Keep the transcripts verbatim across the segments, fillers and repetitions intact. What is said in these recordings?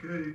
Okay.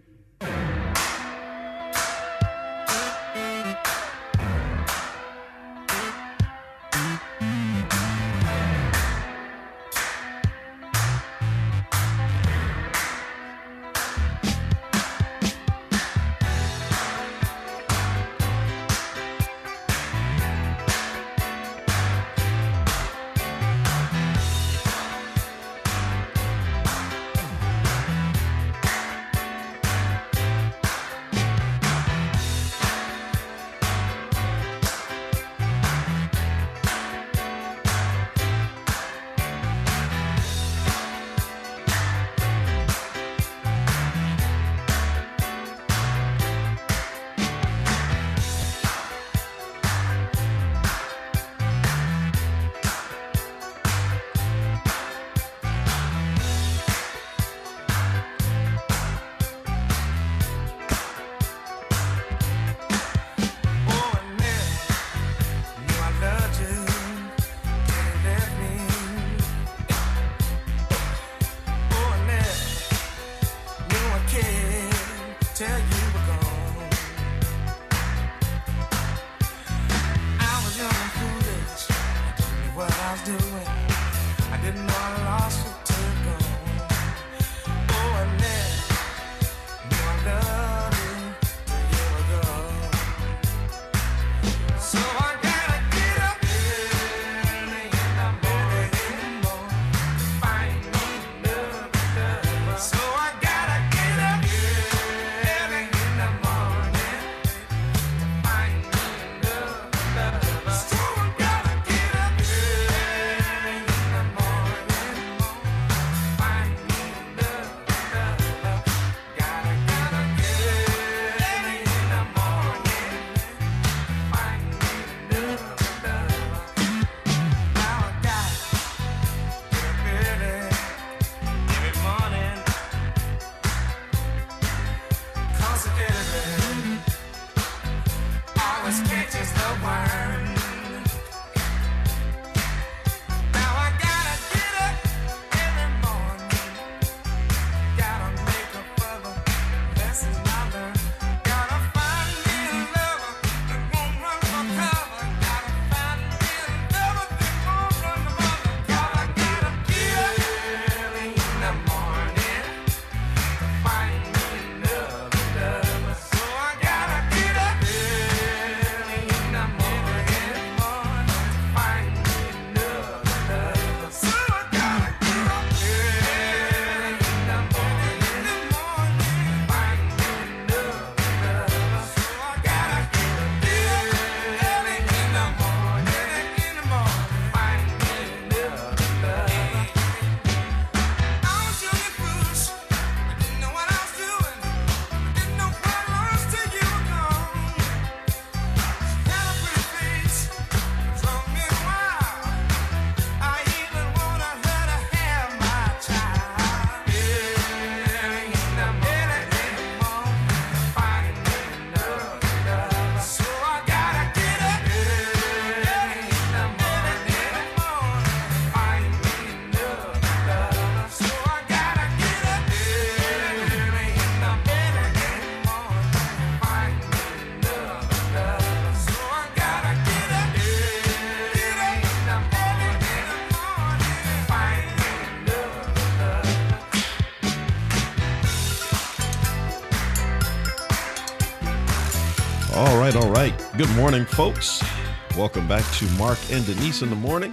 All right, all right. Good morning, folks. Welcome back to Mark and Denise in the morning.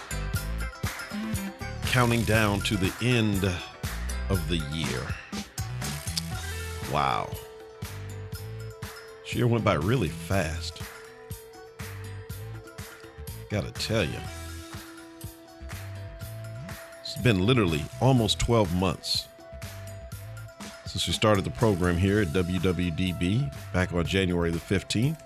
Counting down to the end of the year. Wow. This year went by really fast. Gotta tell you. It's been literally almost twelve months since we started the program here at W W D B back on January the fifteenth.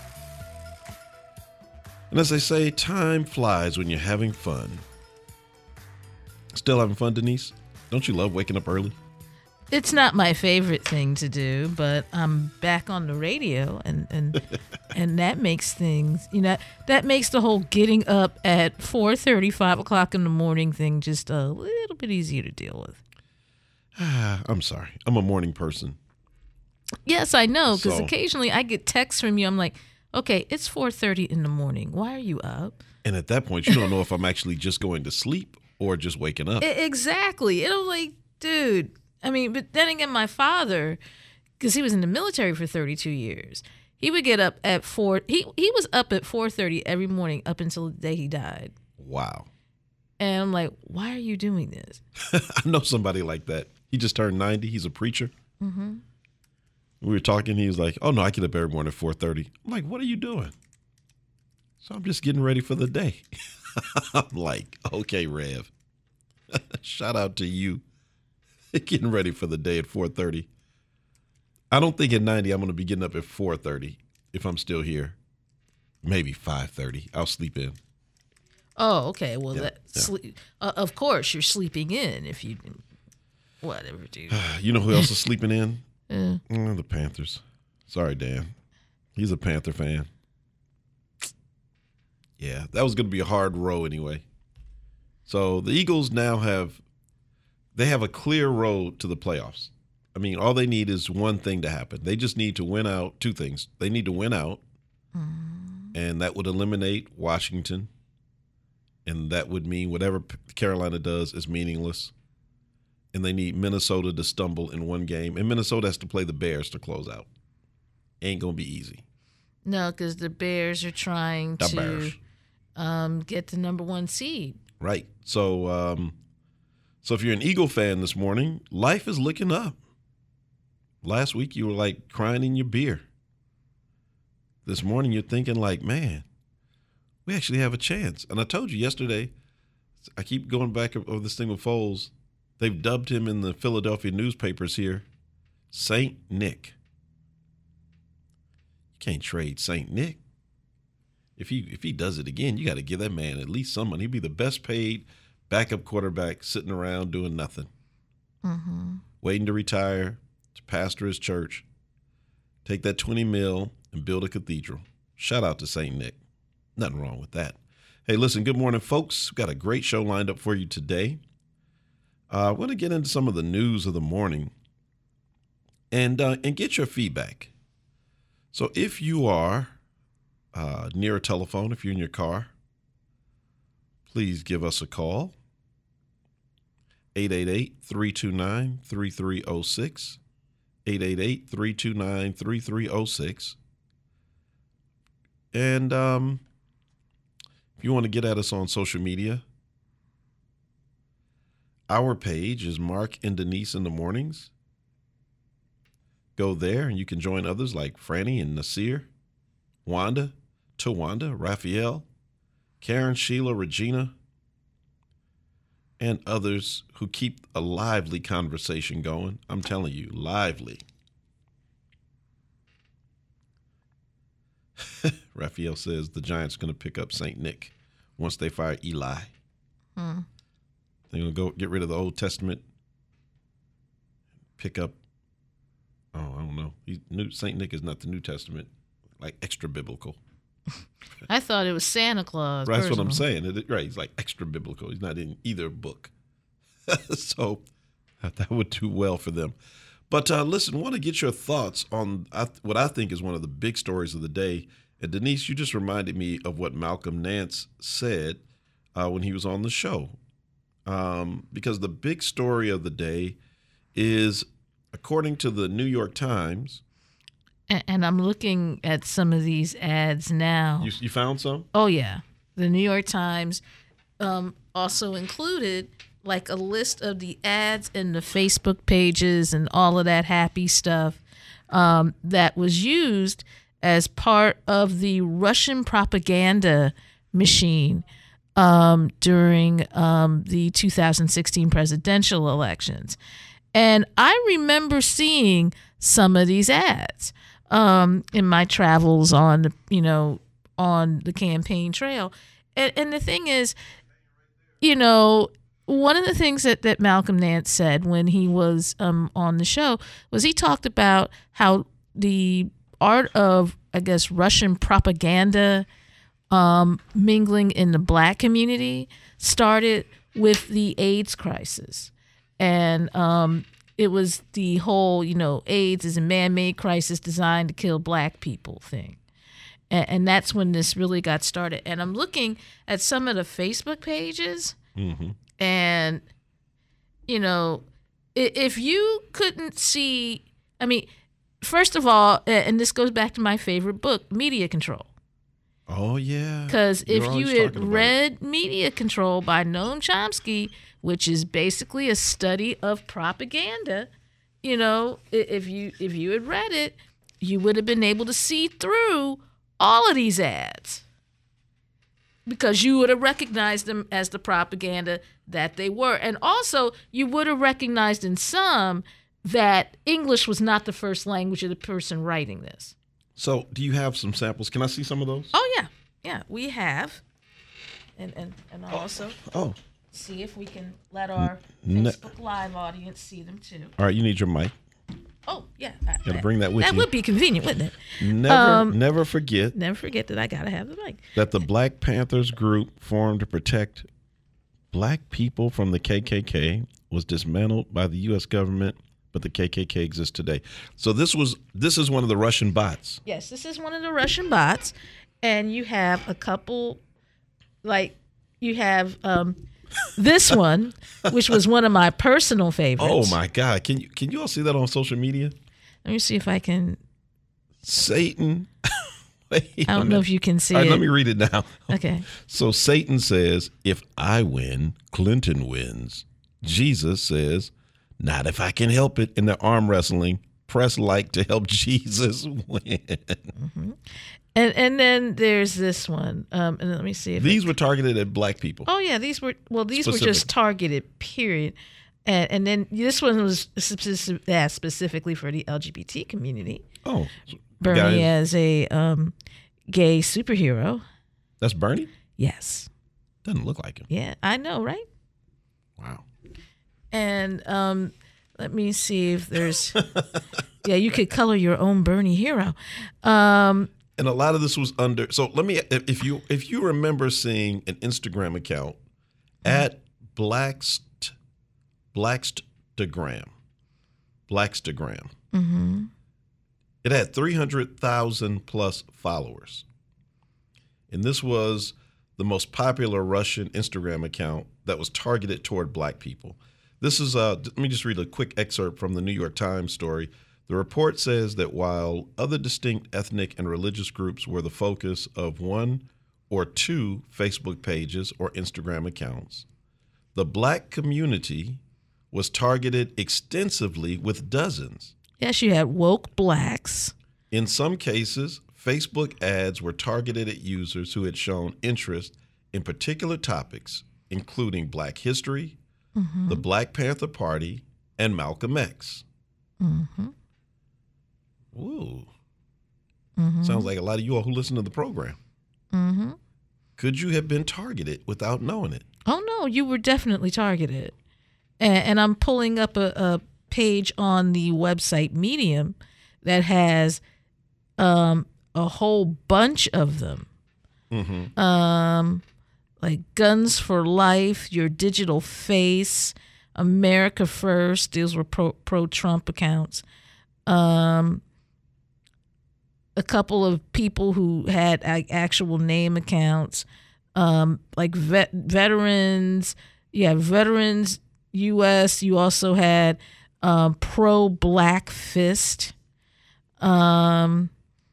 And as they say, time flies when you're having fun. Still having fun, Denise? Don't you love waking up early? It's not my favorite thing to do, but I'm back on the radio, and and and that makes things, you know, that makes the whole getting up at four thirty, five o'clock in the morning thing just a little bit easier to deal with. I'm sorry. I'm a morning person. Yes, I know, because So- occasionally I get texts from you. I'm like, okay, it's four thirty in the morning. Why are you up? And at that point, you don't know if I'm actually just going to sleep or just waking up. I- exactly. And I'm like, dude. I mean, but then again, my father, because he was in the military for thirty-two years, he would get up at four. He he was up at four thirty every morning up until the day he died. Wow. And I'm like, why are you doing this? I know somebody like that. He just turned ninety. He's a preacher. Mm-hmm. We were talking. He was like, oh, no, I get up every morning at four thirty. I'm like, what are you doing? So I'm just getting ready for the day. I'm like, okay, Rev. Shout out to you. Getting ready for the day at four thirty. I don't think at ninety I'm going to be getting up at four thirty if I'm still here. Maybe five thirty. I'll sleep in. Oh, okay. Well, Yeah, that yeah. sleep. Uh, of course, you're sleeping in if you, whatever, dude. You know who else is sleeping in? Uh, Mm, the Panthers. Sorry, Dan. He's a Panther fan. Yeah, that was going to be a hard row anyway. So the Eagles now have they have a clear road to the playoffs. I mean, all they need is one thing to happen. They just need to win out. Two things. They need to win out, and that would eliminate Washington, and that would mean whatever P- Carolina does is meaningless. And they need Minnesota to stumble in one game, and Minnesota has to play the Bears to close out. Ain't gonna be easy. no, because the Bears are trying The to Bears. um, get the number one seed. Right. So, um, so if you're an Eagle fan this morning, life is looking up. Last week you were like crying in your beer. This morning you're thinking like, man, we actually have a chance. And I told you yesterday, I keep going back over this thing with Foles. They've dubbed him in the Philadelphia newspapers here, Saint Nick. You can't trade Saint Nick. If he if he does it again, you got to give that man at least some money. He'd be the best paid backup quarterback sitting around doing nothing, Mm-hmm. waiting to retire, to pastor his church, take that twenty mil and build a cathedral. Shout out to Saint Nick. Nothing wrong with that. Hey, listen, good morning, folks. We've got a great show lined up for you today. Uh, I want to get into some of the news of the morning and uh, and get your feedback. So if you are uh, near a telephone, if you're in your car, please give us a call. eight eight eight, three two nine, three three zero six. eight eight eight, three two nine, three three zero six. And um, if you want to get at us on social media, our page is Mark and Denise in the Mornings. Go there and you can join others like Franny and Nasir, Wanda, Tawanda, Raphael, Karen, Sheila, Regina, and others who keep a lively conversation going. I'm telling you, lively. Raphael says the Giants are going to pick up Saint Nick once they fire Eli. Hmm. They're going to go get rid of the Old Testament, pick up, oh, I don't know. He, New, Saint Nick is not the New Testament, like extra biblical. I thought it was Santa Claus. Right, that's what I'm personally. saying. It, right, he's like extra biblical. He's not in either book. So that would do well for them. But uh, listen, I want to get your thoughts on I, what I think is one of the big stories of the day. And Denise, you just reminded me of what Malcolm Nance said uh, when he was on the show. Um, because the big story of the day is, according to the New York Times. And, and I'm looking at some of these ads now. You, you found some? Oh, yeah. The New York Times um, also included like a list of the ads and the Facebook pages and all of that happy stuff um, that was used as part of the Russian propaganda machine um, during um, the two thousand sixteen presidential elections. And I remember seeing some of these ads um, in my travels on, the, you know, on the campaign trail. And, and the thing is, you know, one of the things that, that Malcolm Nance said when he was um, on the show was he talked about how the art of, I guess, Russian propaganda um, mingling in the black community started with the AIDS crisis. And um, it was the whole, you know, AIDS is a man-made crisis designed to kill black people thing. And, and that's when this really got started. And I'm looking at some of the Facebook pages, Mm-hmm. and, you know, i- if you couldn't see, I mean, first of all, a- and this goes back to my favorite book, Media Control. Oh, yeah. Because You're if you always had talking about it. read Media Control by Noam Chomsky, which is basically a study of propaganda, you know, i- if you if you had read it, you would have been able to see through all of these ads, because you would have recognized them as the propaganda that they were. And also, you would have recognized in some that English was not the first language of the person writing this. So, do you have some samples? Can I see some of those? Oh, yeah. Yeah, we have. And and, and I'll also Oh, see if we can let our Ne- Facebook Live audience see them, too. all right. You need your mic. Oh, yeah. I- Gotta I- bring that with That you. would be convenient, wouldn't it? Never, Um, never forget Never forget that I got to have the mic. that the Black Panthers group formed to protect black people from the K K K was dismantled by the U S government, but the K K K exists today. So this was this is one of the Russian bots. Yes, this is one of the Russian bots, and you have a couple, like you have um, this one, which was one of my personal favorites. Oh my God! Can you can you all see that on social media? Let me see if I can. Satan. Wait I a don't know minute. if you can see All right, it. let me read it now. Okay. So Satan says, "If I win, Clinton wins." Jesus says, "Not if I can help it." In the arm wrestling, press like to help Jesus win. And and then there's this one. Um, and let me see if These it- were targeted at black people. Oh yeah, these were well. These were Specific. just targeted. Period. And and then this one was specific, yeah, specifically for the L G B T community. Oh, Bernie guys, as a um, gay superhero. that's Bernie? Yes. Doesn't look like him. Yeah, I know, right? Wow. And um, let me see if there's. Yeah, you could color your own Bernie hero. Um, And a lot of this was under. So let me, if you if you remember seeing an Instagram account at Blackst Blackstagram, Blackstagram. mm-hmm. It had three hundred thousand plus followers. And this was the most popular Russian Instagram account that was targeted toward black people. This is, uh, let me just read a quick excerpt from the New York Times story. The report says that while other distinct ethnic and religious groups were the focus of one or two Facebook pages or Instagram accounts, the black community was targeted extensively with dozens. Yes, you had woke blacks. In some cases, Facebook ads were targeted at users who had shown interest in particular topics, including Black history, Mm-hmm. the Black Panther Party, and Malcolm X. Mm-hmm. Ooh. Mm-hmm. Sounds like a lot of you all who listen to the program. Mm-hmm. Could you have been targeted without knowing it? Oh no, you were definitely targeted. And, and I'm pulling up a, a page on the website Medium that has um, a whole bunch of them. Mm-hmm. Um, like Guns for Life, Your Digital Face, America First. These were pro pro Trump accounts. Um, a couple of people who had a, actual name accounts, um, like vet, veterans. Yeah, veterans U S. You also had um, Pro Black Fist, um,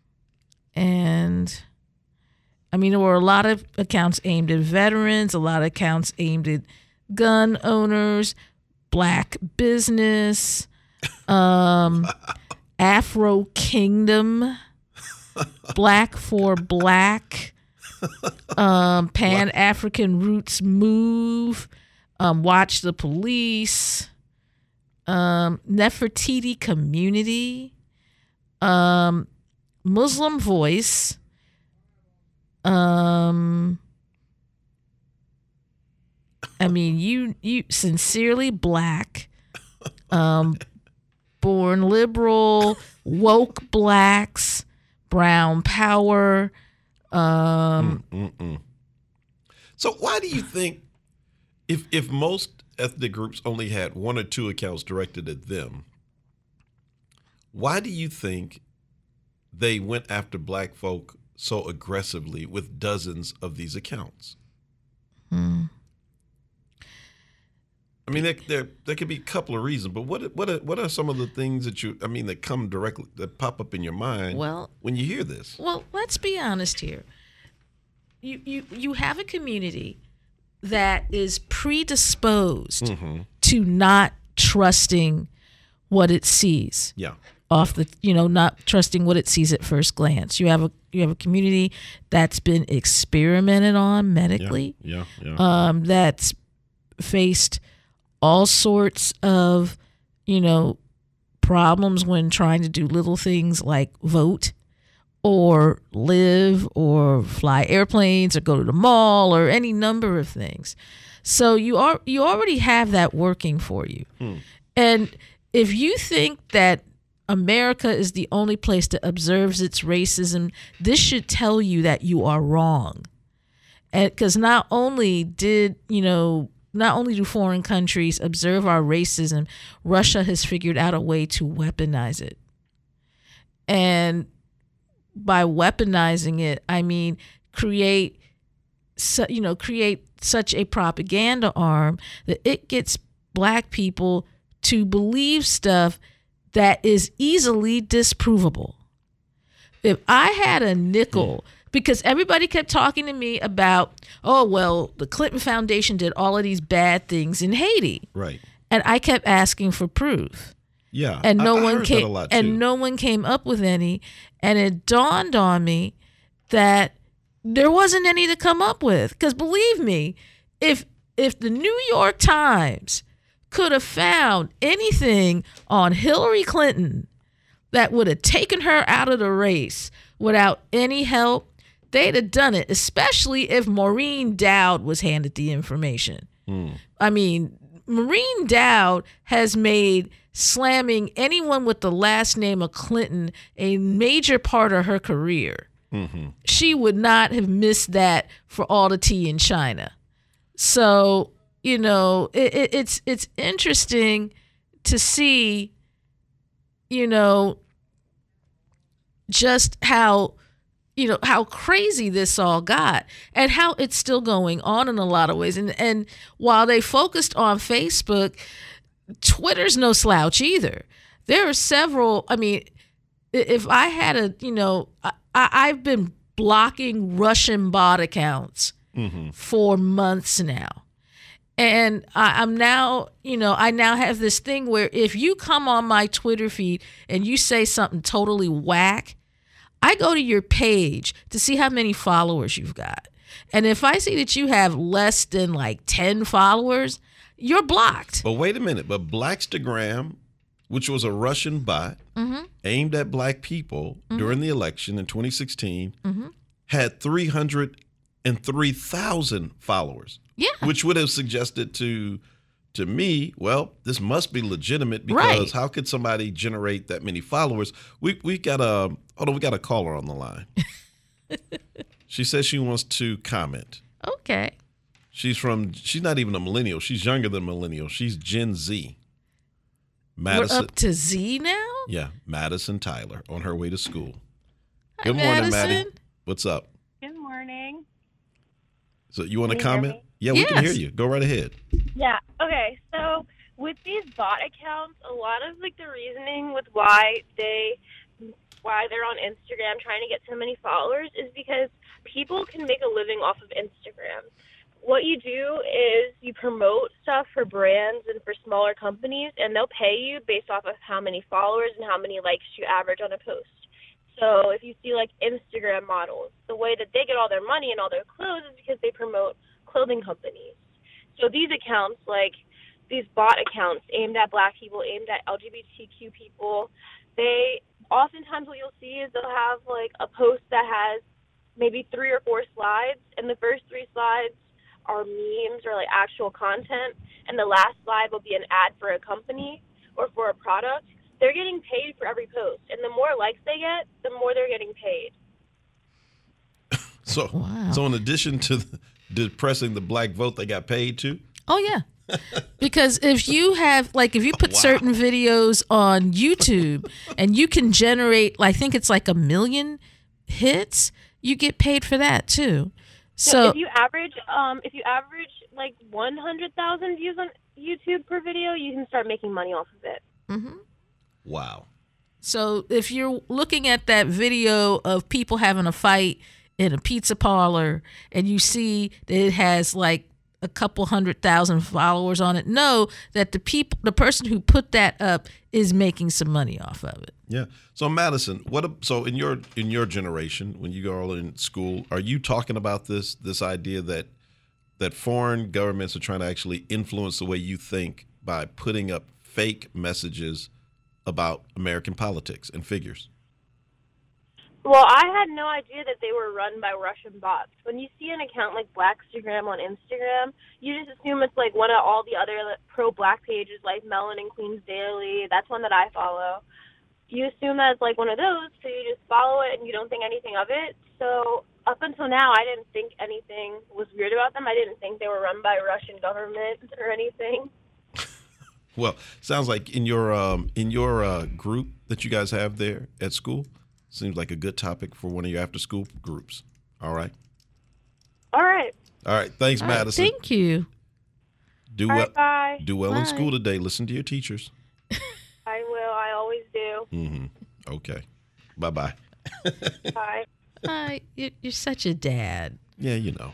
and. I mean, there were a lot of accounts aimed at veterans, a lot of accounts aimed at gun owners, black business, um, Afro Kingdom, Black for Black, um, Pan African Roots Move, um, Watch the Police, um, Nefertiti Community, um, Muslim Voice. Um, I mean, you you sincerely black, um, born liberal, woke blacks, brown power. Um, Mm-mm. So why do you think if if most ethnic groups only had one or two accounts directed at them, why do you think they went after black folk so aggressively with dozens of these accounts? Hmm. I mean, there, there there could be a couple of reasons, but what what are, what are some of the things that you I mean that come directly that pop up in your mind Well, when you hear this? Well, let's be honest here. You you you have a community that is predisposed Mm-hmm. to not trusting what it sees Yeah. off the you know not trusting what it sees at first glance. You have a you have a community that's been experimented on medically, Yeah. Yeah. um, that's faced all sorts of, you know, problems when trying to do little things like vote or live or fly airplanes or go to the mall or any number of things. So you are you already have that working for you. Hmm. And if you think that America is the only place that observes its racism, this should tell you that you are wrong. And because not only did, you know, not only do foreign countries observe our racism, Russia has figured out a way to weaponize it. And by weaponizing it, I mean create, su- you know, create such a propaganda arm that it gets black people to believe stuff that is easily disprovable. If I had a nickel, because everybody kept talking to me about, oh, well, the Clinton Foundation did all of these bad things in Haiti. Right. And I kept asking for proof. Yeah. And no I, I one heard came that a lot and too. no one came up with any. And it dawned on me that there wasn't any to come up with. Because believe me, if if the New York Times could have found anything on Hillary Clinton that would have taken her out of the race without any help, they'd have done it, especially if Maureen Dowd was handed the information. Mm. I mean, Maureen Dowd has made slamming anyone with the last name of Clinton a major part of her career. Mm-hmm. She would not have missed that for all the tea in China. So, you know, it, it, it's it's interesting to see, you know, just how, you know, how crazy this all got and how it's still going on in a lot of ways. And and while they focused on Facebook, Twitter's no slouch either. There are several, I mean, if I had a, you know, I, I've been blocking Russian bot accounts Mm-hmm. for months now. And I, I'm now, you know, I now have this thing where if you come on my Twitter feed and you say something totally whack, I go to your page to see how many followers you've got. And if I see that you have less than like ten followers, you're blocked. But wait a minute. But Blackstagram, which was a Russian bot Mm-hmm. aimed at black people Mhm. during the election in twenty sixteen, Mm-hmm. had three hundred three thousand followers, Yeah. which would have suggested to to me, well, this must be legitimate because Right. how could somebody generate that many followers? We we got a hold on, we got a caller on the line. She says she wants to comment. Okay. She's from she's not even a millennial. She's younger than millennial. She's Gen Z. Madison. We're up to Z now? Yeah, Madison Tyler on her way to school. Hi, Good morning, Maddie. Madison. What's up? Good morning. So you want to Can you hear comment? me? Yeah, we can Yes. hear you. Go right ahead. Yeah. Okay. So with these bot accounts, a lot of like the reasoning with why they why they're on Instagram trying to get so many followers is because people can make a living off of Instagram. What you do is you promote stuff for brands and for smaller companies, and they'll pay you based off of how many followers and how many likes you average on a post. So if you see like Instagram models, the way that they get all their money and all their clothes is because they promote clothing companies. So these accounts, like these bot accounts aimed at black people, aimed at L G B T Q people, they oftentimes what you'll see is they'll have like a post that has maybe three or four slides, and the first three slides are memes or like actual content, and the last slide will be an ad for a company or for a product. They're getting paid for every post, and the more likes they get, the more they're getting paid. So, Wow. so in addition to the, depressing the black vote, they got paid too. Oh, yeah. Because if you have, like, if you put Wow. certain certain videos on YouTube and you can generate, I think it's like a million hits, you get paid for that too. So, So if you average, um, if you average like one hundred thousand views on YouTube per video, you can start making money off of it. mhm. Wow. So if you're looking at that video of people having a fight in a pizza parlor and you see that it has like a couple hundred thousand followers on it, know that the people, the person who put that up is making some money off of it. Yeah. So Madison, what? a- So in your in your generation, when you go all in school, are you talking about this this idea that that foreign governments are trying to actually influence the way you think by putting up fake messages about American politics and figures? Well, I had no idea that they were run by Russian bots. When you see an account like Blackstagram on Instagram, you just assume it's like one of all the other like, pro-black pages like Melanin Queens Daily. That's one that I follow. You assume that it's like one of those, so you just follow it and you don't think anything of it. So up until now, I didn't think anything was weird about them. I didn't think they were run by Russian government or anything. Well, sounds like in your um, in your uh, group that you guys have there at school, seems like a good topic for one of your after school groups. All right. All right. All right. Thanks, All right, Madison. thank you. Do All well. right, bye. Do well in Bye. school today. Listen to your teachers. I will. I always do. Mm-hmm. Okay. Bye bye. Bye. Hi, you're, you're such a dad. Yeah, you know.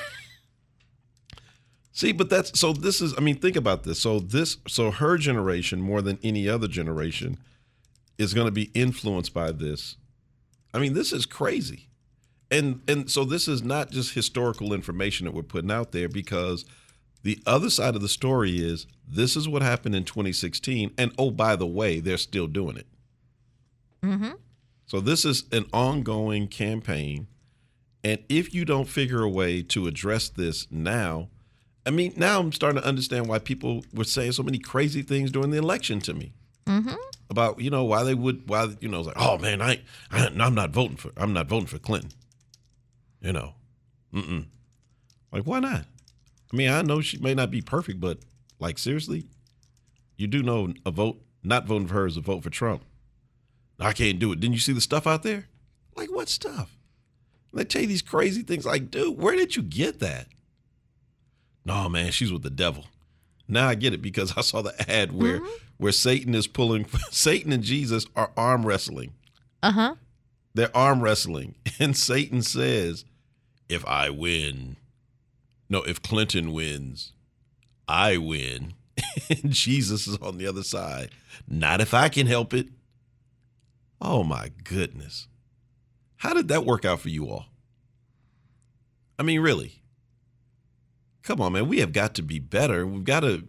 See, but that's so. This is. I mean, think about this. So this. So her generation, more than any other generation, is going to be influenced by this. I mean, this is crazy, and and so this is not just historical information that we're putting out there, because the other side of the story is this is what happened in twenty sixteen, and oh, by the way, they're still doing it. Mm-hmm. So this is an ongoing campaign, and if you don't figure a way to address this now, I mean, now I'm starting to understand why people were saying so many crazy things during the election to me. Mm-hmm. About, you know, why they would, why, you know, it's like, oh man, I, I I'm not voting for, I'm not voting for Clinton. You know, mm-mm. Like, why not? I mean, I know she may not be perfect, but like, seriously, you do know a vote, not voting for her is a vote for Trump. I can't do it. Didn't you see the stuff out there? Like, what stuff? They tell you these crazy things. Like, dude, where did you get that? No, man, she's with the devil. Now I get it, because I saw the ad where Mhm. where Satan is pulling, Satan and Jesus are arm wrestling. Uh-huh. They're arm wrestling. And Satan says, if I win, no, if Clinton wins, I win. And Jesus is on the other side. Not if I can help it. Oh, my goodness. How did that work out for you all? I mean, really? Come on, man. We have got to be better. We've got to.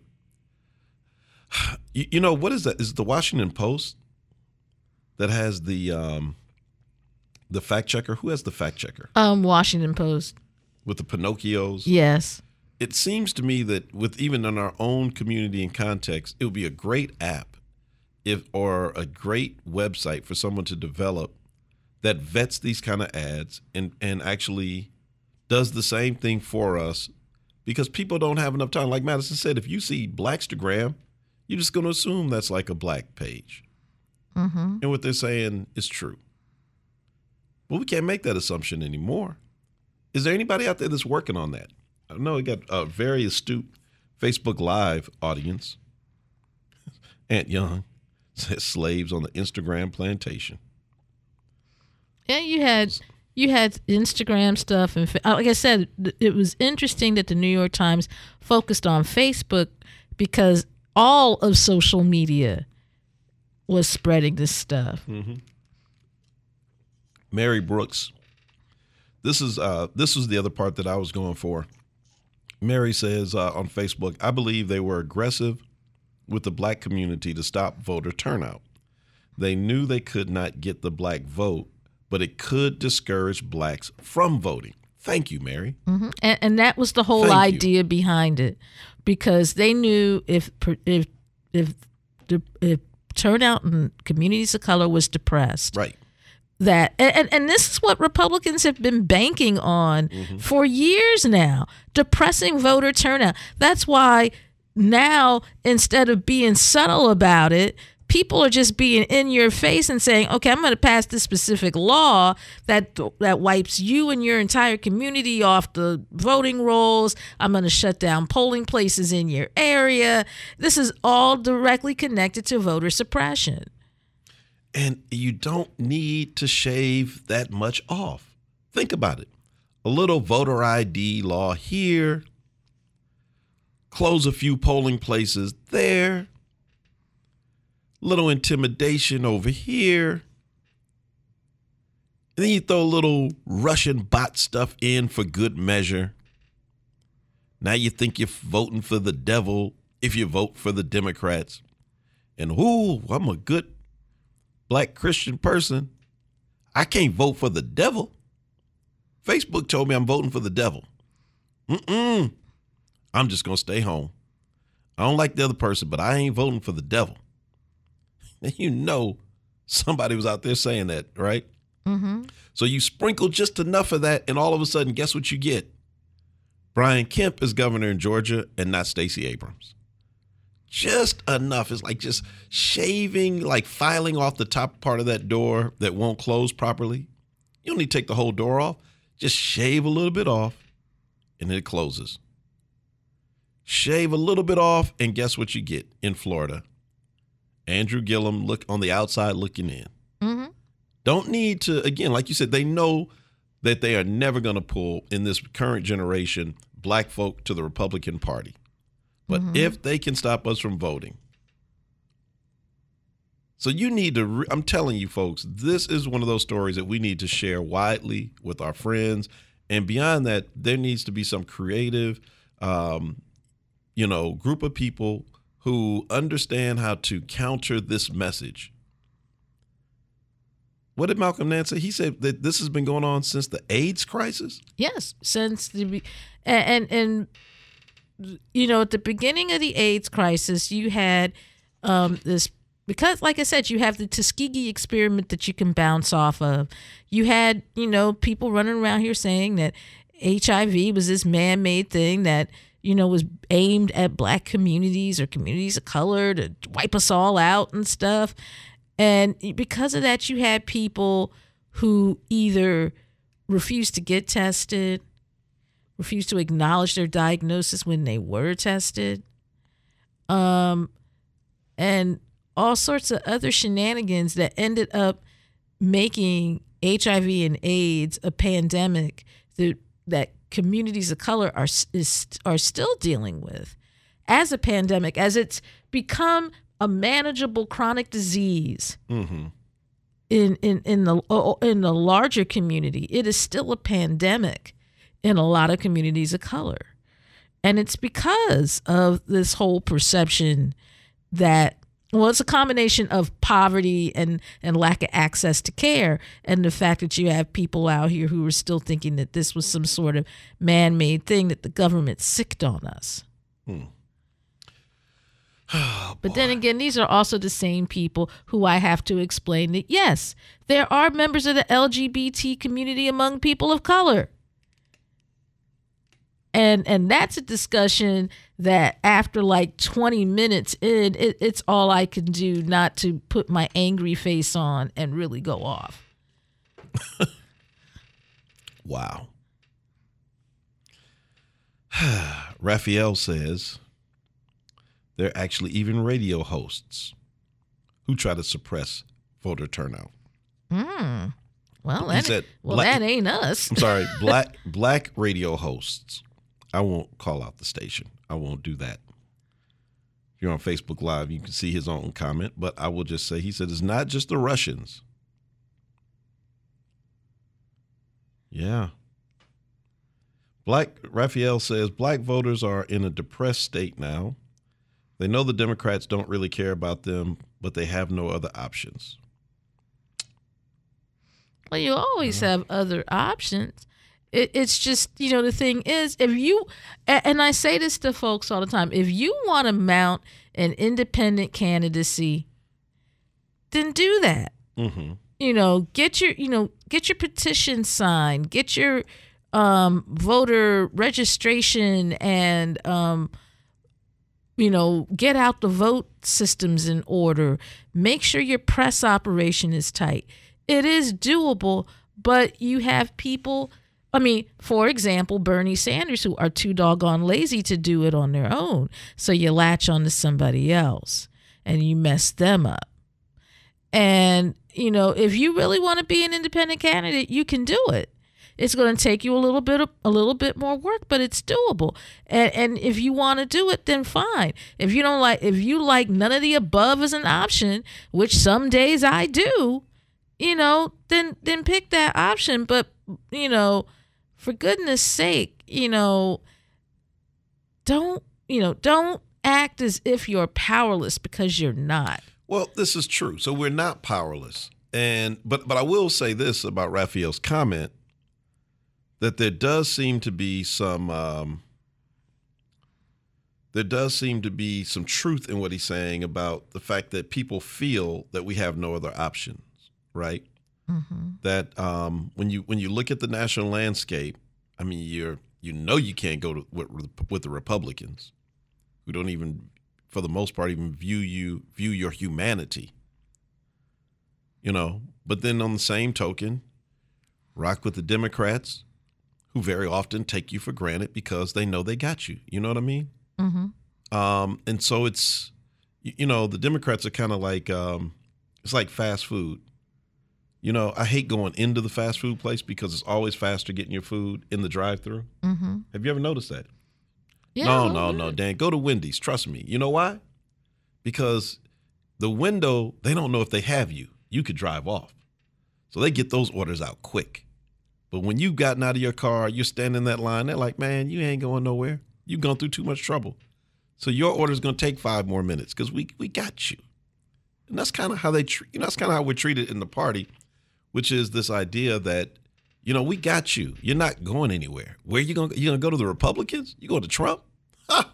You, you know, what is that? Is it the Washington Post that has the um, the fact checker? Who has the fact checker? Um, Washington Post. With the Pinocchios? Yes. It seems to me that with even in our own community and context, it would be a great app if or a great website for someone to develop that vets these kind of ads and, and actually does the same thing for us, because people don't have enough time. Like Madison said, if you see Blackstagram, you're just going to assume that's like a black page. Mm-hmm. And what they're saying is true. But we can't make that assumption anymore. Is there anybody out there that's working on that? I know we got a very astute Facebook Live audience. Aunt Young says slaves on the Instagram plantation. Yeah, you had you had Instagram stuff, and fa- like I said, th- it was interesting that the New York Times focused on Facebook, because all of social media was spreading this stuff. Mm-hmm. Mary Brooks. This is uh, this was the other part that I was going for. Mary says uh, on Facebook, I believe they were aggressive with the black community to stop voter turnout. They knew they could not get the black vote, but it could discourage blacks from voting. Thank you, Mary. Mm-hmm. And, and that was the whole Thank you. idea behind it, because they knew if if if the if turnout in communities of color was depressed, Right. that and, and this is what Republicans have been banking on Mm-hmm. for years now, depressing voter turnout. That's why now, instead of being subtle about it, people are just being in your face and saying, okay, I'm going to pass this specific law that that wipes you and your entire community off the voting rolls. I'm going to shut down polling places in your area. This is all directly connected to voter suppression. And you don't need to shave that much off. Think about it. A little voter I D law here, close a few polling places there, little intimidation over here. And then you throw a little Russian bot stuff in for good measure. Now you think you're voting for the devil if you vote for the Democrats. And ooh, I'm a good black Christian person. I can't vote for the devil. Facebook told me I'm voting for the devil. Mm-mm. I'm just going to stay home. I don't like the other person, but I ain't voting for the devil. And you know somebody was out there saying that, right? Mm-hmm. So you sprinkle just enough of that, and all of a sudden, guess what you get? Brian Kemp is governor in Georgia and not Stacey Abrams. Just enough. It's like just shaving, like filing off the top part of that door that won't close properly. You don't need to take the whole door off. Just shave a little bit off, and it closes. Shave a little bit off, and guess what you get in Florida? Andrew Gillum look on the outside looking in. Mm-hmm. Don't need to, again, like you said, they know that they are never going to pull, in this current generation, black folk to the Republican Party. But mm-hmm. if they can stop us from voting. So you need to, re- I'm telling you folks, this is one of those stories that we need to share widely with our friends. And beyond that, there needs to be some creative, um, you know, group of people who understand how to counter this message. What did Malcolm Nance say? He said that this has been going on since the AIDS crisis? Yes, since the and and, and you know, at the beginning of the AIDS crisis, you had um, this, because like I said, you have the Tuskegee experiment that you can bounce off of. You had, you know, people running around here saying that H I V was this man-made thing that, you know, was aimed at black communities or communities of color to wipe us all out and stuff. And because of that, you had people who either refused to get tested, refused to acknowledge their diagnosis when they were tested, um, and all sorts of other shenanigans that ended up making H I V and AIDS a pandemic that that communities of color are is, are still dealing with as a pandemic, as it's become a manageable chronic disease mm-hmm. in, in, in the in the larger community. It is still a pandemic in a lot of communities of color. And it's because of this whole perception that, well, it's a combination of poverty and, and lack of access to care, and the fact that you have people out here who are still thinking that this was some sort of man-made thing that the government sicked on us. Hmm. Oh, but then again, these are also the same people who I have to explain that, yes, there are members of the L G B T community among people of color. And and that's a discussion that after like twenty minutes in, it, it's all I can do not to put my angry face on and really go off. Wow. Raphael says there are actually even radio hosts who try to suppress voter turnout. Mm. Well, He that, said well black- that ain't us. I'm sorry, black black radio hosts. I won't call out the station. I won't do that. If you're on Facebook Live, you can see his own comment, but I will just say, he said, it's not just the Russians. Yeah. Black Raphael says black voters are in a depressed state now. They know the Democrats don't really care about them, but they have no other options. Well, you always have other options. It, it's just, you know, the thing is, if you, and I say this to folks all the time, if you want to mount an independent candidacy, then do that. Mm-hmm. You know, get your, you know, get your petition signed, get your um, voter registration and um, you know, get out the vote systems in order. Make sure your press operation is tight. It is doable, but you have people, I mean, for example, Bernie Sanders, who are too doggone lazy to do it on their own. So you latch on to somebody else and you mess them up. And, you know, if you really want to be an independent candidate, you can do it. It's going to take you a little bit of, a little bit more work, but it's doable. And and if you want to do it, then fine. If you don't like, if you like none of the above as an option, which some days I do, you know, then then pick that option. But, you know, for goodness sake, you know, don't, you know, don't act as if you're powerless, because you're not. Well, this is true. So we're not powerless. And but but I will say this about Raphael's comment, that there does seem to be some um, there does seem to be some truth in what he's saying about the fact that people feel that we have no other options, right? Mm-hmm. That um, when you when you look at the national landscape, I mean, you're you know you can't go to, with, with the Republicans, who don't even, for the most part, even view you view your humanity. You know, but then on the same token, rock with the Democrats, who very often take you for granted because they know they got you. You know what I mean? Mm-hmm. Um, and so it's, you know, the Democrats are kind of like, um, it's like fast food. You know, I hate going into the fast food place because it's always faster getting your food in the drive-thru. Mm-hmm. Have you ever noticed that? Yeah, no, no, no, Dan. Go to Wendy's. Trust me. You know why? Because the window, they don't know if they have you. You could drive off. So they get those orders out quick. But when you've gotten out of your car, you're standing in that line, they're like, man, you ain't going nowhere. You've gone through too much trouble. So your order's going to take five more minutes because we we got you. And that's kind of how they treat, you know, that's kind of how we're treated in the party, which is this idea that, you know, we got you. You're not going anywhere. Where you going? You going to go to the Republicans? You going to Trump? Ha!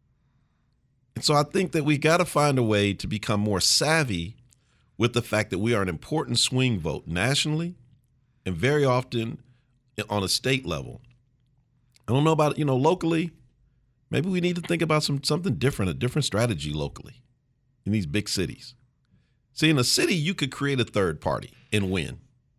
And so I think that we got to find a way to become more savvy with the fact that we are an important swing vote nationally and very often on a state level. I don't know about, you know, locally, maybe we need to think about some something different, a different strategy locally in these big cities. See, in a city, you could create a third party and win.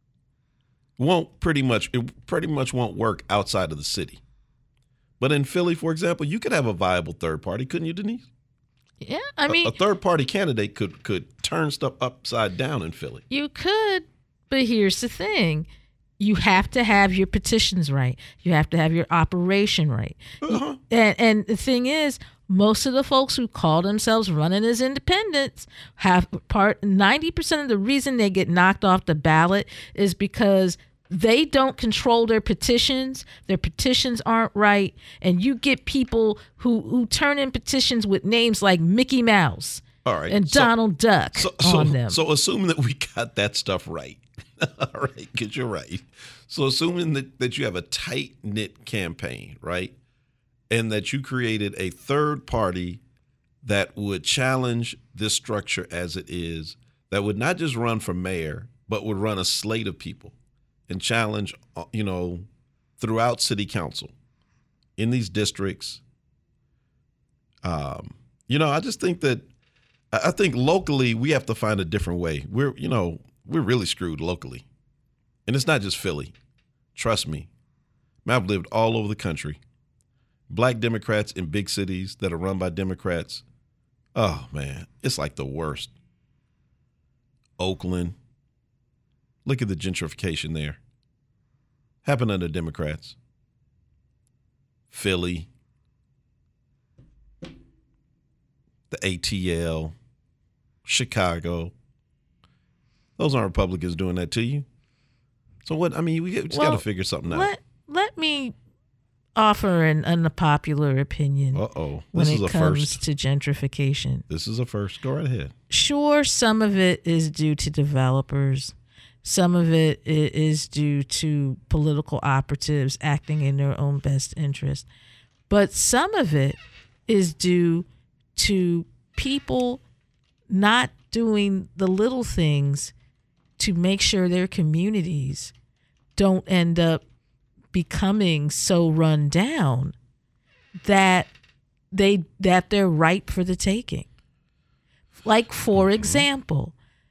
Won't pretty much, it pretty much won't work outside of the city. But in Philly, for example, you could have a viable third party, couldn't you, Denise? Yeah, I mean, a, a third party candidate could could turn stuff upside down in Philly. You could, but here's the thing. You have to have your petitions right. You have to have your operation right. Uh-huh. And and the thing is, most of the folks who call themselves running as independents have part ninety percent of the reason they get knocked off the ballot is because they don't control their petitions. Their petitions aren't right. And you get people who, who turn in petitions with names like Mickey Mouse All right. and so, Donald Duck so, on so, them. So assuming that we got that stuff right. All right, because you're right. So assuming that, that you have a tight-knit campaign, right, and that you created a third party that would challenge this structure as it is, that would not just run for mayor, but would run a slate of people and challenge, you know, throughout city council in these districts. Um, you know, I just think that, I think locally we have to find a different way. We're, you know, we're really screwed locally. And it's not just Philly. Trust me. I've lived all over the country. Black Democrats in big cities that are run by Democrats. Oh, man, it's like the worst. Oakland. Look at the gentrification there. Happened under Democrats. Philly. The A T L. Chicago. Those aren't Republicans doing that to you. So what? I mean, we just well, got to figure something out. Let, let me offer an unpopular opinion. Uh-oh. When this it is a comes first. to gentrification. This is a first. Go right ahead. Sure, some of it is due to developers. Some of it is due to political operatives acting in their own best interest. But some of it is due to people not doing the little things to make sure their communities don't end up becoming so run down that they that they're ripe for the taking. Like, for example,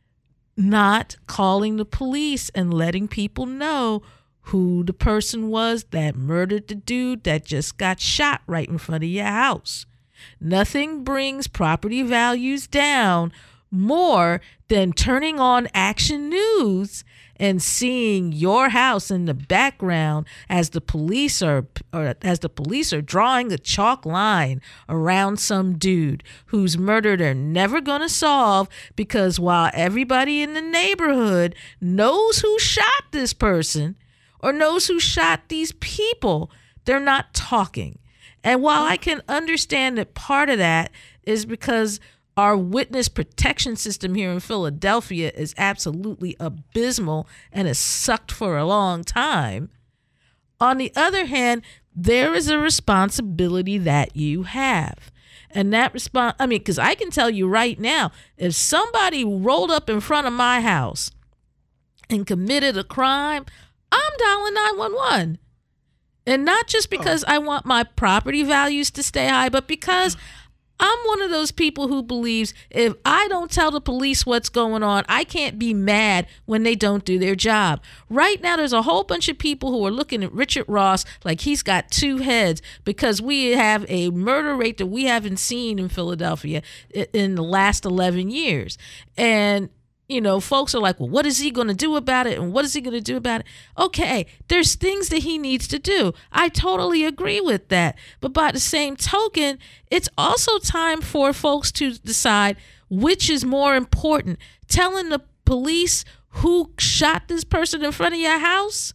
not calling the police and letting people know who the person was that murdered the dude that just got shot right in front of your house. Nothing brings property values down more than turning on Action News and seeing your house in the background as the police are or as the police are drawing a chalk line around some dude whose murder they're never going to solve, because while everybody in the neighborhood knows who shot this person or knows who shot these people, they're not talking. And while I can understand that part of that is because our witness protection system here in Philadelphia is absolutely abysmal and has sucked for a long time, on the other hand, there is a responsibility that you have. And that response, I mean, because I can tell you right now, if somebody rolled up in front of my house and committed a crime, I'm dialing nine one one. And not just because oh. I want my property values to stay high, but because I'm one of those people who believes if I don't tell the police what's going on, I can't be mad when they don't do their job. Right now, there's a whole bunch of people who are looking at Richard Ross like he's got two heads because we have a murder rate that we haven't seen in Philadelphia in the last eleven years. And you know, folks are like, well, what is he going to do about it? And what is he going to do about it? Okay, there's things that he needs to do. I totally agree with that. But by the same token, it's also time for folks to decide which is more important. Telling the police who shot this person in front of your house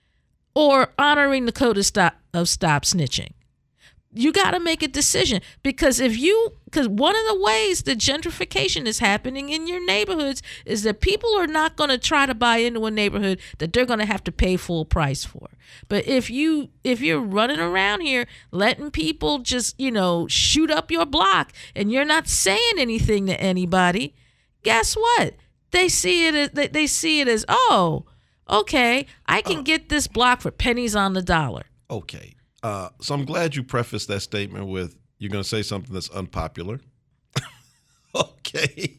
or honoring the code of stop, of stop snitching. You got to make a decision, because if you, because one of the ways that gentrification is happening in your neighborhoods is that people are not going to try to buy into a neighborhood that they're going to have to pay full price for. But if you, if you're running around here letting people just, you know, shoot up your block and you're not saying anything to anybody, guess what? They see it as, they, they see it as, oh, okay, I can uh, get this block for pennies on the dollar. Okay. Uh, so I'm glad you prefaced that statement with, you're going to say something that's unpopular. Okay.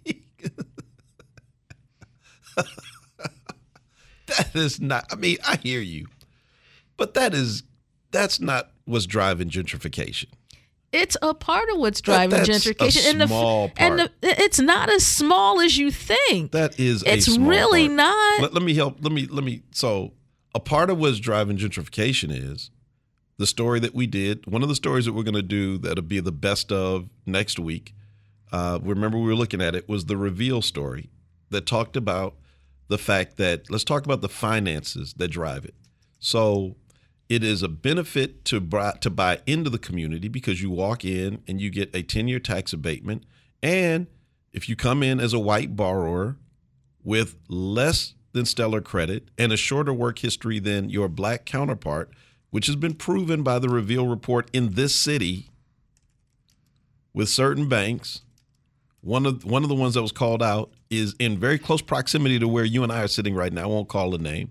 That is not, I mean, I hear you, but that is, that's not what's driving gentrification. It's a part of what's driving that, gentrification. A and small the, part. And the, it's not as small as you think. That is it's a small really part. not. Let, let me help. Let me, let me, so a part of what's driving gentrification is the story that we did. One of the stories that we're going to do that'll be the best of next week. Uh, remember we were looking at it was the Reveal story that talked about the fact that, let's talk about the finances that drive it. So it is a benefit to buy, to buy into the community because you walk in and you get a ten-year tax abatement. And if you come in as a white borrower with less than stellar credit and a shorter work history than your black counterpart, which has been proven by the Reveal report in this city with certain banks, one of one of the ones that was called out is in very close proximity to where you and I are sitting right now. I won't call the name.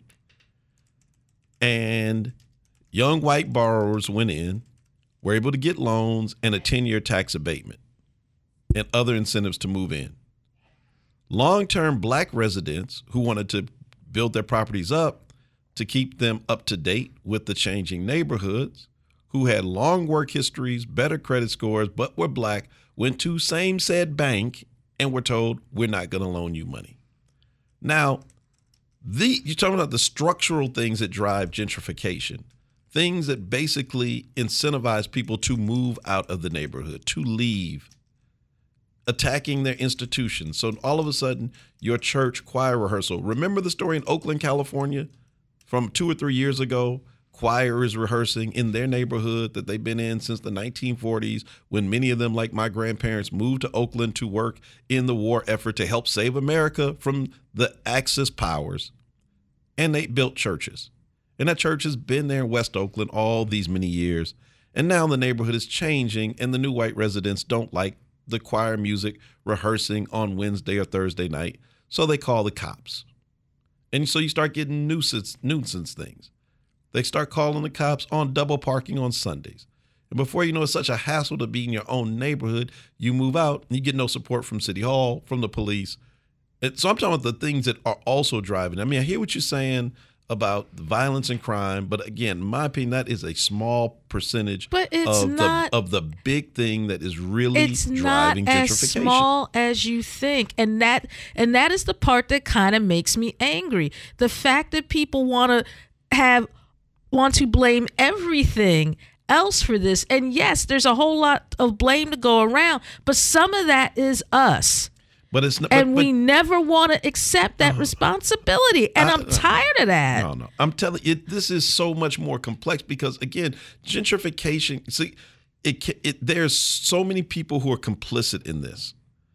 And young white borrowers went in, were able to get loans and a ten-year tax abatement and other incentives to move in. Long-term black residents who wanted to build their properties up to keep them up to date with the changing neighborhoods, who had long work histories, better credit scores, but were black, went to same said bank and were told, we're not going to loan you money. Now, the you're talking about the structural things that drive gentrification, things that basically incentivize people to move out of the neighborhood, to leave, attacking their institutions. So all of a sudden, your church choir rehearsal. Remember the story in Oakland, California from two or three years ago? Choir is rehearsing in their neighborhood that they've been in since the nineteen forties, when many of them, like my grandparents, moved to Oakland to work in the war effort to help save America from the Axis powers. And they built churches. And that church has been there in West Oakland all these many years. And now the neighborhood is changing, and the new white residents don't like the choir music rehearsing on Wednesday or Thursday night. So they call the cops. And so you start getting nuisance, nuisance things. They start calling the cops on double parking on Sundays. And before you know, it's such a hassle to be in your own neighborhood. You move out and you get no support from City Hall, from the police. And so I'm talking about the things that are also driving. I mean, I hear what you're saying about violence and crime, but again, in my opinion, that is a small percentage but it's of not, the of the big thing that is really it's driving not gentrification. as small as you think, and that and that is the part that kind of makes me angry. The fact that people want to have want to blame everything else for this, and yes, there's a whole lot of blame to go around, but some of that is us. But it's not, and but, we but, never want to accept that uh, responsibility. And I, I'm tired of that. No, no. I'm telling you, this is so much more complex because, again, gentrification, see, it, it there's so many people who are complicit in this.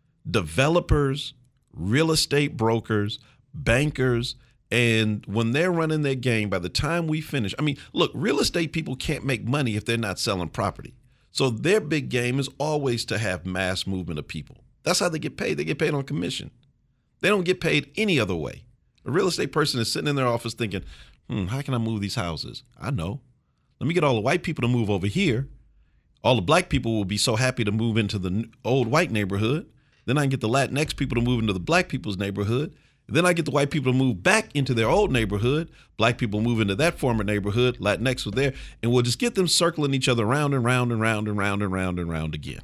Developers, real estate brokers, bankers, and when they're running their game, by the time we finish, I mean, look, real estate people can't make money if they're not selling property. So their big game is always to have mass movement of people. That's how they get paid. They get paid on commission. They don't get paid any other way. A real estate person is sitting in their office thinking, hmm, how can I move these houses? I know. Let me get all the white people to move over here. All the black people will be so happy to move into the old white neighborhood. Then I can get the Latinx people to move into the black people's neighborhood. Then I get the white people to move back into their old neighborhood. Black people move into that former neighborhood. Latinx was there. And we'll just get them circling each other round and round and round and round and round and round again.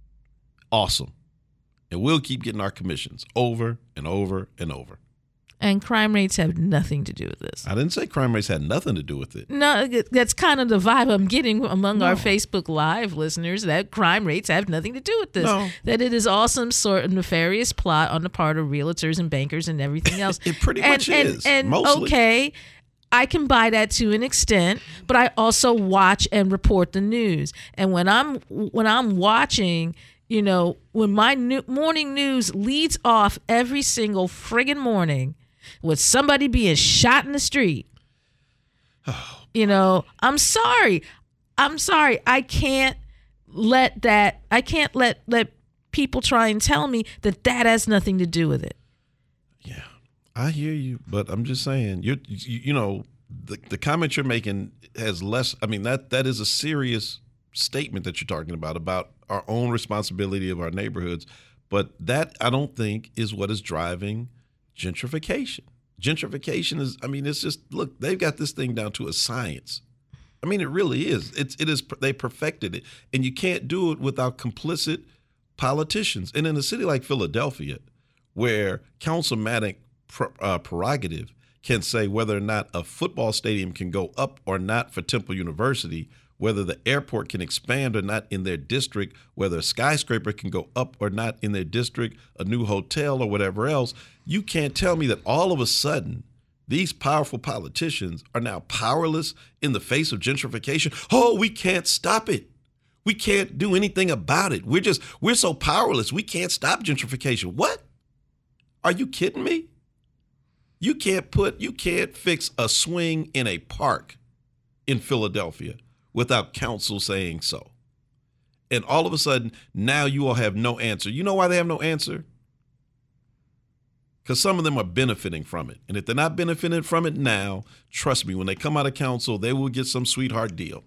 Awesome. And we'll keep getting our commissions over and over and over. And crime rates have nothing to do with this. I didn't say crime rates had nothing to do with it. No, that's kind of the vibe I'm getting among no. our Facebook Live listeners, that crime rates have nothing to do with this. No. That it is all some sort of nefarious plot on the part of realtors and bankers and everything else. It pretty and, much and, is. And, mostly. okay, I can buy that to an extent, but I also watch and report the news. And when I'm when I'm watching, you know, when my new morning news leads off every single friggin' morning with somebody being shot in the street, oh, you know, I'm sorry. I'm sorry. I can't let that, I can't let, let people try and tell me that that has nothing to do with it. Yeah, I hear you, but I'm just saying, you're, you, you know, the, the comment you're making has less, I mean, that that is a serious statement that you're talking about, about our own responsibility of our neighborhoods. But that, I don't think, is what is driving gentrification. Gentrification is, I mean, it's just, look, they've got this thing down to a science. I mean, it really is. It's, it is, they perfected it. And you can't do it without complicit politicians. And in a city like Philadelphia, where councilmanic uh, prerogative can say whether or not a football stadium can go up or not for Temple University, whether the airport can expand or not in their district, whether a skyscraper can go up or not in their district, a new hotel or whatever else, you can't tell me that all of a sudden these powerful politicians are now powerless in the face of gentrification. Oh, we can't stop it. We can't do anything about it. We're just, we're so powerless. We can't stop gentrification. What? Are you kidding me? You can't put, you can't fix a swing in a park in Philadelphia without council saying so. And all of a sudden, now you all have no answer. You know why they have no answer? Because some of them are benefiting from it. And if they're not benefiting from it now, trust me, when they come out of council, they will get some sweetheart deal.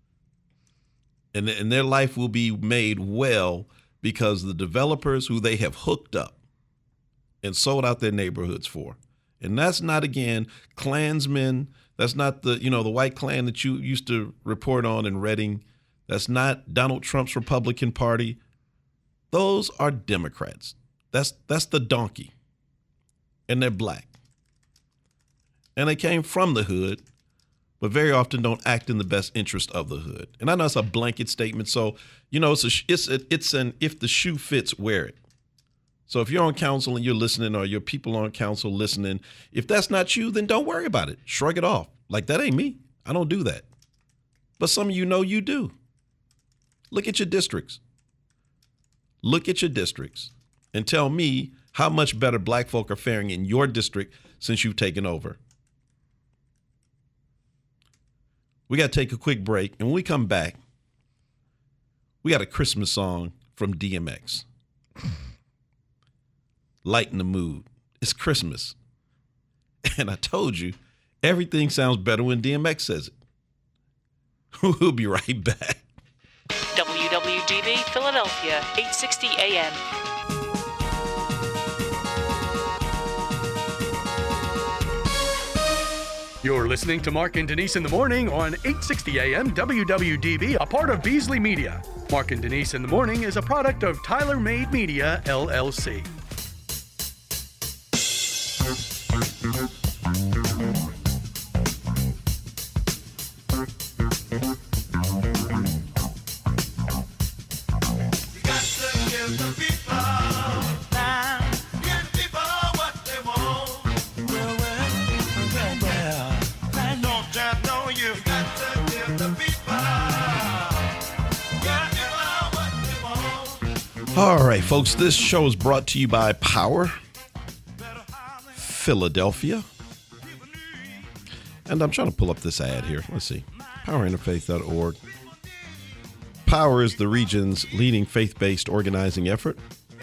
And, and their life will be made well because the developers who they have hooked up and sold out their neighborhoods for. And that's not, again, Klansmen. That's not the, you know, the white Klan that you used to report on in Reading. That's not Donald Trump's Republican Party. Those are Democrats. That's that's the donkey. And they're black. And they came from the hood, but very often don't act in the best interest of the hood. And I know it's a blanket statement. So, you know, it's a, it's a, it's an if the shoe fits, wear it. So if you're on council and you're listening, or your people on council listening, if that's not you, then don't worry about it. Shrug it off. Like, that ain't me. I don't do that. But some of you know you do. Look at your districts. Look at your districts and tell me how much better black folk are faring in your district since you've taken over. We got to take a quick break. And when we come back, we got a Christmas song from D M X. Lighten the mood. It's Christmas. And I told you, everything sounds better when D M X says it. We'll be right back. D B, Philadelphia, eight sixty A M. You're listening to Mark and Denise in the Morning on eight sixty A M W W D B, a part of Beasley Media. Mark and Denise in the Morning is a product of Tyler Made Media, L L C. All right, folks, this show is brought to you by Power Philadelphia. And I'm trying to pull up this ad here. Let's see. power interfaith dot org. Power is the region's leading faith-based organizing effort.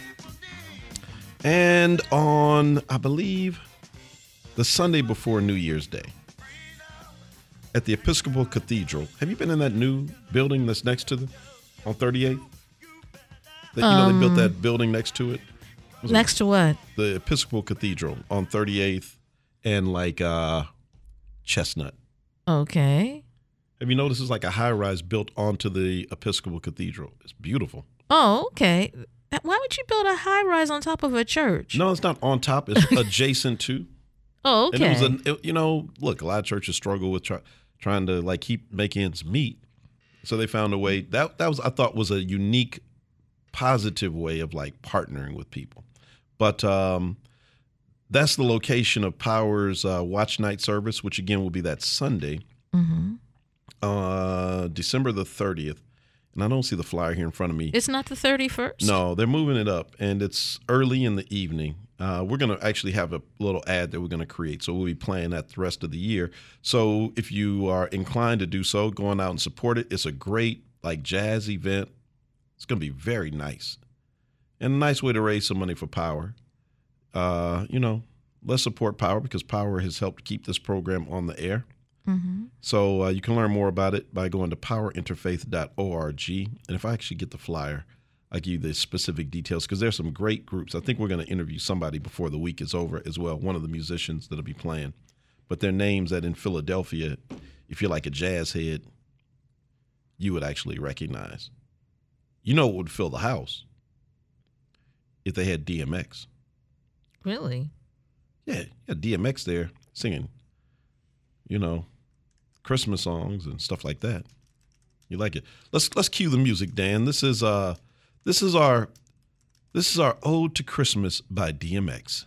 And on, I believe, the Sunday before New Year's Day, at the Episcopal Cathedral. Have you been in that new building that's next to them on thirty-eighth? That, you know, um, they built that building next to it. Next it? to what? The Episcopal Cathedral on thirty-eighth and like uh, Chestnut. Okay. Have you noticed it's like a high rise built onto the Episcopal Cathedral? It's beautiful. Oh, okay. Why would you build a high rise on top of a church? No, it's not on top. It's adjacent to. Oh, okay. And it was a, it, you know, look, a lot of churches struggle with try, trying to like keep making ends meet. So they found a way. That that was, I thought, was a unique, positive way of like partnering with people. But um, that's the location of Power's uh, Watch Night service, which again will be that Sunday, mm-hmm. uh, December the thirtieth. And I don't see the flyer here in front of me. It's not the thirty-first? No, they're moving it up, and it's early in the evening. Uh, we're going to actually have a little ad that we're going to create, so we'll be playing that the rest of the year. So if you are inclined to do so, go on out and support it. It's a great like jazz event. It's going to be very nice, and a nice way to raise some money for Power. Uh, you know, let's support Power because Power has helped keep this program on the air. Mm-hmm. So uh, you can learn more about it by going to power interfaith dot org. And if I actually get the flyer, I'll give you the specific details because there's some great groups. I think we're going to interview somebody before the week is over as well, one of the musicians that'll be playing. But they're names that in Philadelphia, if you're like a jazz head, you would actually recognize. You know what would fill the house? If they had D M X. Really? Yeah, yeah, D M X there singing, you know, Christmas songs and stuff like that. You like it? Let's let's cue the music, Dan. This is uh this is our this is our Ode to Christmas by D M X.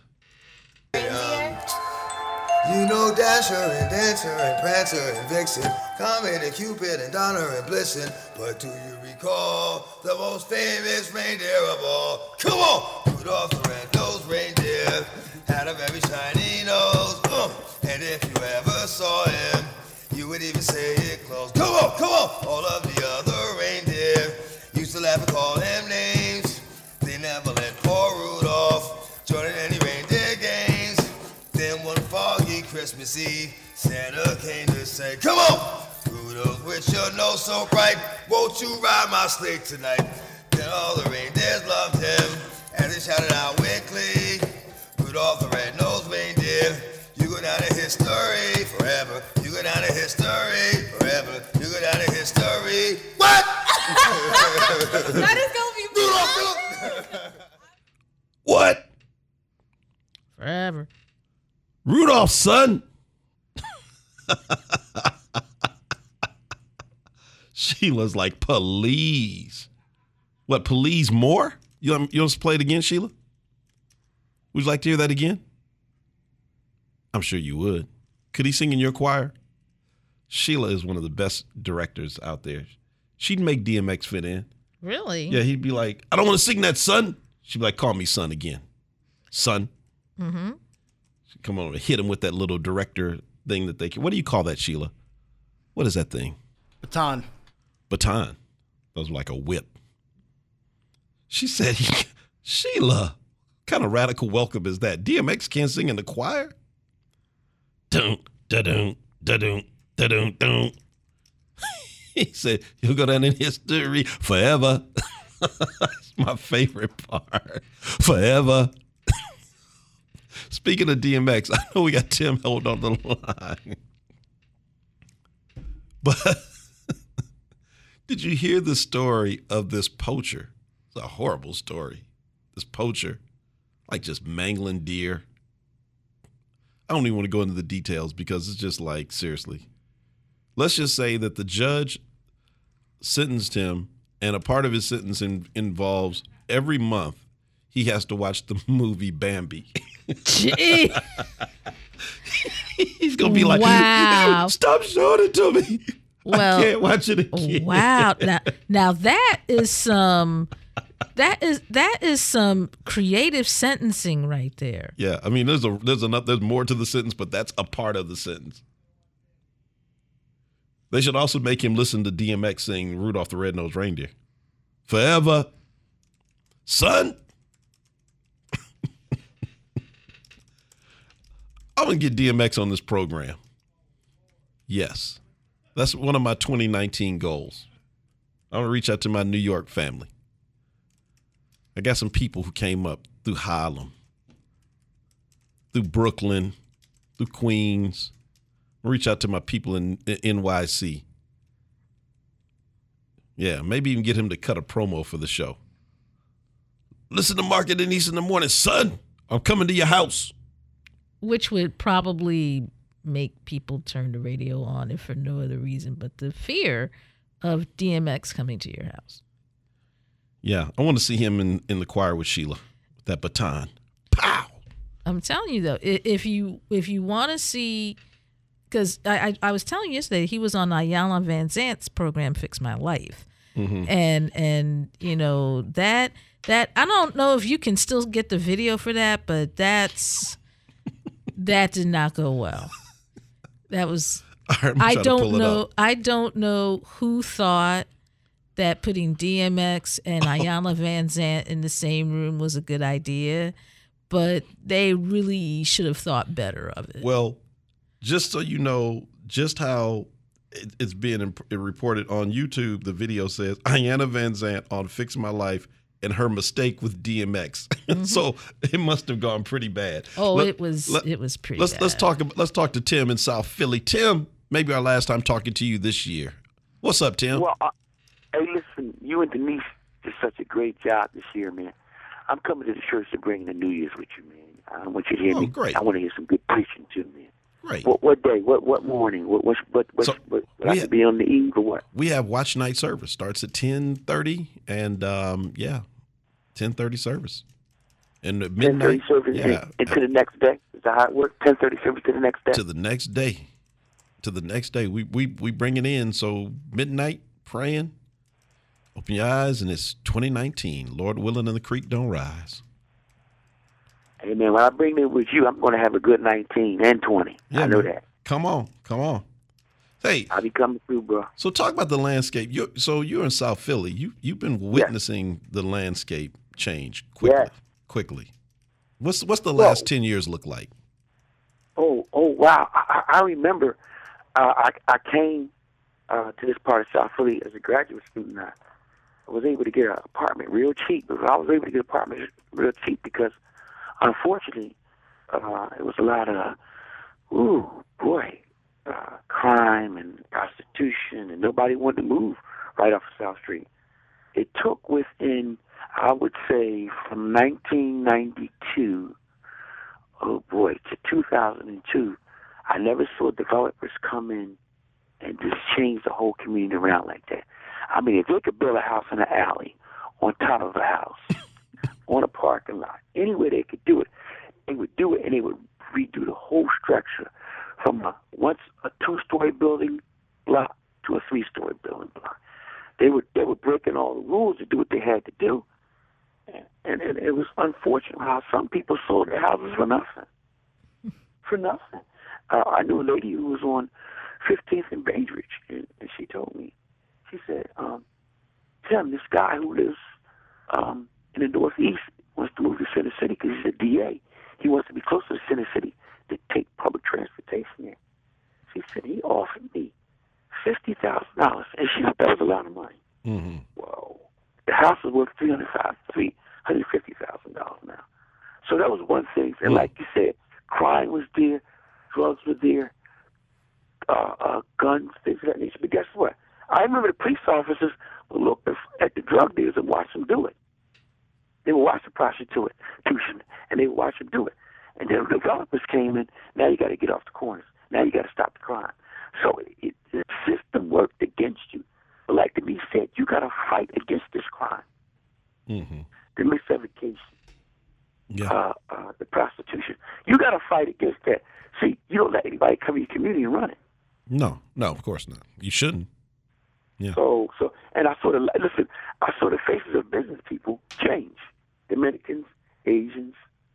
You know Dasher and Dancer and Prancer and Vixen, Comet and Cupid and Donner and Blitzen. But do you recall the most famous reindeer of all? Come on! Rudolph the red-nosed reindeer had a very shiny nose. Uh, and if you ever saw him, you would even say it close. Come on, come on! All of the other reindeer used to laugh and call him names. They never let poor Rudolph join in any reindeer games. Then one foggy Christmas Eve, Santa came to say, come on, Rudolph, with your nose so bright, won't you ride my sleigh tonight? Then all the reindeers loved him, and they shouted out with glee, Rudolph the red-nosed reindeer, you go down in history forever. You go down in history forever. You go down in history. What? That is gonna be Rudolph. What? Forever. Rudolph's son. Sheila's like, please. What, please more? You want, you want us to play it again, Sheila? Would you like to hear that again? I'm sure you would. Could he sing in your choir? Sheila is one of the best directors out there. She'd make D M X fit in. Really? Yeah, he'd be like, I don't want to sing that, son. She'd be like, call me son again. Son. Mm-hmm. She'd come on and hit him with that little director thing that they can. What do you call that, Sheila? What is that thing? Baton. Baton. That was like a whip. She said, Sheila, what kind of radical welcome is that? D M X can't sing in the choir? Dun, da-dun, da-dun, da-dun, dun. He said, "You'll go down in history forever." That's my favorite part. Forever. Speaking of D M X, I know we got Tim held on the line. But did you hear the story of this poacher? It's a horrible story. This poacher, like just mangling deer. I don't even want to go into the details because it's just like, seriously. Let's just say that the judge sentenced him, and a part of his sentence in, involves every month he has to watch the movie Bambi. Gee. He's going to be like, wow. Stop showing it to me. Well, I can't watch it again. Wow. Now, now that is some that is that is some creative sentencing right there. Yeah, I mean, there's a there's enough there's more to the sentence, but that's a part of the sentence. They should also make him listen to D M X sing Rudolph the Red-Nosed Reindeer. Forever, son. I'm going to get D M X on this program. Yes. That's one of my twenty nineteen goals. I want to reach out to my New York family. I got some people who came up through Harlem, through Brooklyn, through Queens. I'll reach out to my people in, in N Y C. Yeah, maybe even get him to cut a promo for the show. Listen to Mark and Denise in the morning. Son, I'm coming to your house. Which would probably make people turn the radio on if for no other reason but the fear of D M X coming to your house. Yeah, I want to see him in, in the choir with Sheila, with that baton. Pow! I'm telling you, though, if you if you want to see, because I, I, I was telling you yesterday, he was on Iyanla Vanzant's program, Fix My Life. Mm-hmm. And, and you know, that, that I don't know if you can still get the video for that, but that's, that did not go well. That was, right, I don't know, I don't know who thought that putting D M X and Iyanla Vanzant in the same room was a good idea, but they really should have thought better of it. Well, just so you know just how it, it's being imp- reported on YouTube, the video says Iyanla Vanzant on Fix My Life and her mistake with D M X. Mm-hmm. So it must have gone pretty bad. Oh, let, it was let, it was pretty let's, bad. Let's talk about, let's talk to Tim in South Philly. Tim, maybe our last time talking to you this year. What's up, Tim? Well, uh, hey, listen, you and Denise did such a great job this year, man. I'm coming to the church to bring the New Year's with you, man. I want you to hear oh, me. Great. I want to hear some good preaching too, man. Great. What, what day? What what morning? What what what? what, So, what, what I we have to be on the eve or what? We have watch night service. Starts at ten thirty, and um, yeah, ten thirty service. And at midnight, ten thirty service yeah, and, and to the next day. Is that how it works? ten thirty service to the next day. to the next day. To the next day. We we we bring it in. So midnight praying. Open your eyes, and it's twenty nineteen. Lord willing, and the creek don't rise. Hey, man, when I bring it with you, I'm going to have a good nineteen and twenty. Yeah, I know man. that. Come on, come on. Hey, I'll be coming through, bro. so talk about the landscape. You're, so you're in South Philly. You you've been witnessing the landscape change quickly. Yes. Quickly. What's what's the Well, last ten years look like? Oh, oh, wow. I, I remember uh, I, I came uh, to this part of South Philly as a graduate student. I was able to get an apartment real cheap. I was able to get an apartment real cheap because, unfortunately, uh, it was a lot of, ooh, boy, uh, crime and prostitution, and nobody wanted to move right off of South Street. It took within, I would say, from nineteen ninety-two, oh boy, to two thousand two, I never saw developers come in and just change the whole community around like that. I mean, if they could build a house in an alley, on top of a house, on a parking lot, anywhere they could do it, they would do it, and they would redo the whole structure from a once a two-story building block to a three-story building block. They were they were breaking all the rules to do what they had to do, and, and, and it was unfortunate how some people sold their houses for nothing. For nothing. Uh, I knew a lady who was on fifteenth and Bainbridge, and, and she told me, she said, um, Tim, this guy who lives um, in the Northeast wants to move to Center City because he's a D A. He wants to be closer to Center City to take public transportation there. She said, he offered me fifty thousand dollars. And she five, three hundred fifty thousand dollars now. So that was one thing. And Mm. like you said, crime was there, drugs were there, uh, uh, guns, things of that nature. But guess what? I remember the police officers would look at the drug dealers and watch them do it. They would watch the prostitution, and they would watch them do it. And then the developers came in. Now you got to get off the corners. Now you got to stop the crime. So it, the system worked against you. But like the me said, you got to fight against this crime. Mm-hmm. The miseducation, Yeah. uh, uh, the prostitution. You got to fight against that. See, you don't let anybody come in your community and run it. No, no, of course not. You shouldn't. Yeah. So, so, and I saw the listen. I saw the faces of business people change. Dominicans, Asians.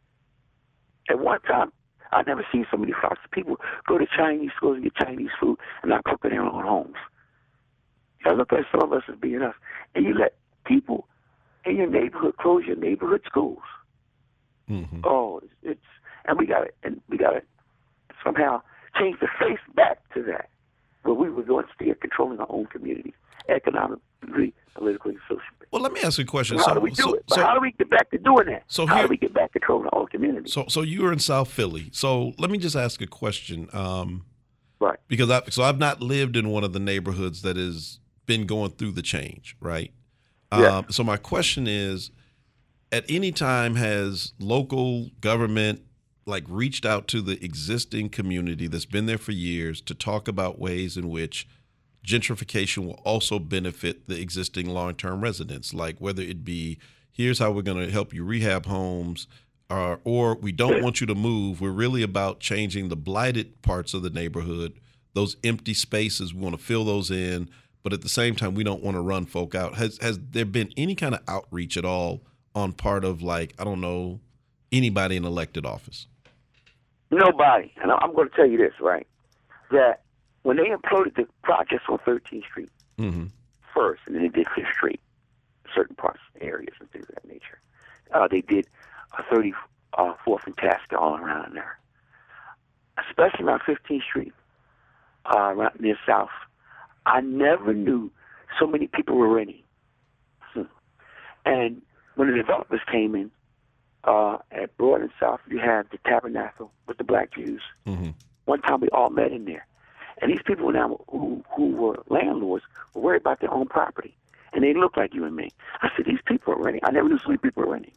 At one time, I never seen so many flocks of people go to Chinese schools and get Chinese food and not cook in their own homes. I look at some of us as being us, and you let people in your neighborhood close your neighborhood schools. Mm-hmm. Oh, it's, it's and we got to and we got to somehow change the face back to that, where we were going to stay controlling our own community, economically, politically, and socially. Well, let me ask you a question. So how so, do we do so, it? But so, how do we get back to doing that? So how here- do we get back to controlling our own community? so, so you were in South Philly. So let me just ask a question. Um, right. because I, so I've not lived in one of the neighborhoods that has been going through the change, right? Yeah. Um, so my question is, at any time has local government like reached out to the existing community that's been there for years to talk about ways in which gentrification will also benefit the existing long-term residents, like whether it be here's how we're going to help you rehab homes, or, or we don't want you to move. We're really about changing the blighted parts of the neighborhood, those empty spaces. We want to fill those in, but at the same time, we don't want to run folk out. Has has there been any kind of outreach at all on part of, like, I don't know, anybody in elected office? Nobody. And I'm going to tell you this, right? That when they imploded the projects on thirteenth Street Mm-hmm. first, and then they did Fifth Street, certain parts, areas, and things of that nature, uh, they did a thirty-fourth and Tasker all around there, especially around fifteenth Street, uh, around near South. I never knew so many people were renting. Hmm. And when the developers came in, uh, at Broad and South, you had the Tabernacle with the black Jews. Mm-hmm. One time we all met in there. And these people now who, who were landlords were worried about their own property. And they looked like you and me. I said, these people are renting. I never knew so many people were renting.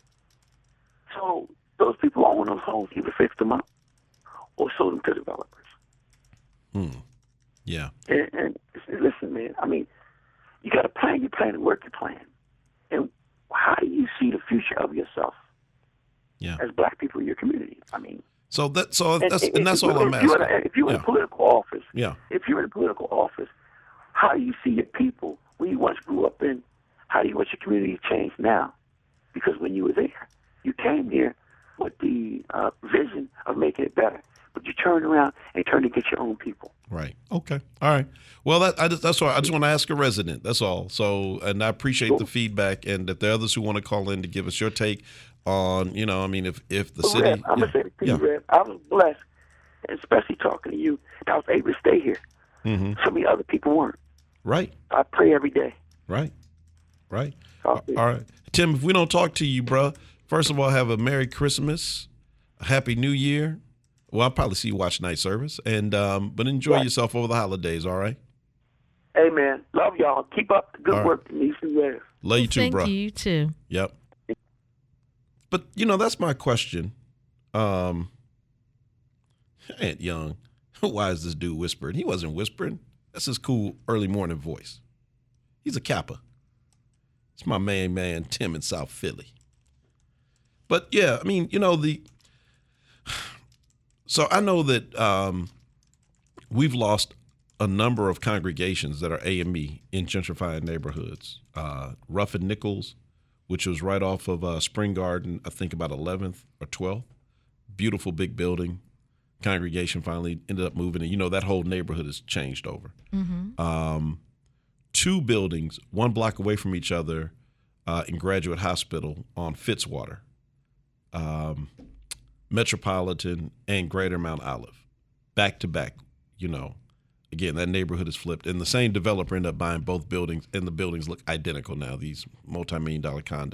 So those people own those homes, either fixed them up or sold them to developers. Hmm. Yeah. And, and listen, man, I mean, you got to plan your plan and work your plan. And how do you see the future of yourself Yeah. as black people in your community? I mean, So that so and, that's and, and that's if all you're- I'm if you're asking. in a- If you're in Yeah. a political office, Yeah. if you're in a political office, how do you see your people when you once grew up in? How do you want your community to change now? Because when you were there, you came here with the uh, vision of making it better, but you turned around and turned to get your own people. Right. Okay. All right. Well, that I just, that's why I just want to ask a resident. That's all. So, and I appreciate Sure. the feedback, and that there are others who want to call in to give us your take on, you know, I mean, if if the But city. Rev, I'm yeah, gonna say to you, yeah. Rev, I was blessed, especially talking to you, that I was able to stay here. Mm-hmm. So many other people weren't. Right. I pray every day. Right. Right. Talk to you. All right, Tim. If we don't talk to you, bro, first of all, have a Merry Christmas, a Happy New Year. Well, I'll probably see you watch night service, and um, but enjoy Right. yourself over the holidays. All right. Hey, man, love y'all. Keep up the good All right. work, Denise and Rev. Love you too, Thank bro. you, you too. Yep. But you know, that's my question. Um, Aunt Young, why is this dude whispering? He wasn't whispering. That's his cool early morning voice. He's a Kappa. It's my main man, Tim in South Philly. But yeah, I mean, you know, the so I know that um, we've lost a number of congregations that are A M E in gentrified neighborhoods. Uh, Ruffin Nichols, which was right off of uh, Spring Garden, I think about eleventh or twelfth. Beautiful big building. Congregation finally ended up moving, and you know that whole neighborhood has changed over. Mm-hmm. Um, two buildings, one block away from each other, uh, in Graduate Hospital on Fitzwater, um, Metropolitan, and Greater Mount Olive, back to back. You know, again, that neighborhood is flipped, and the same developer ended up buying both buildings, and the buildings look identical now. These multi-million dollar condos.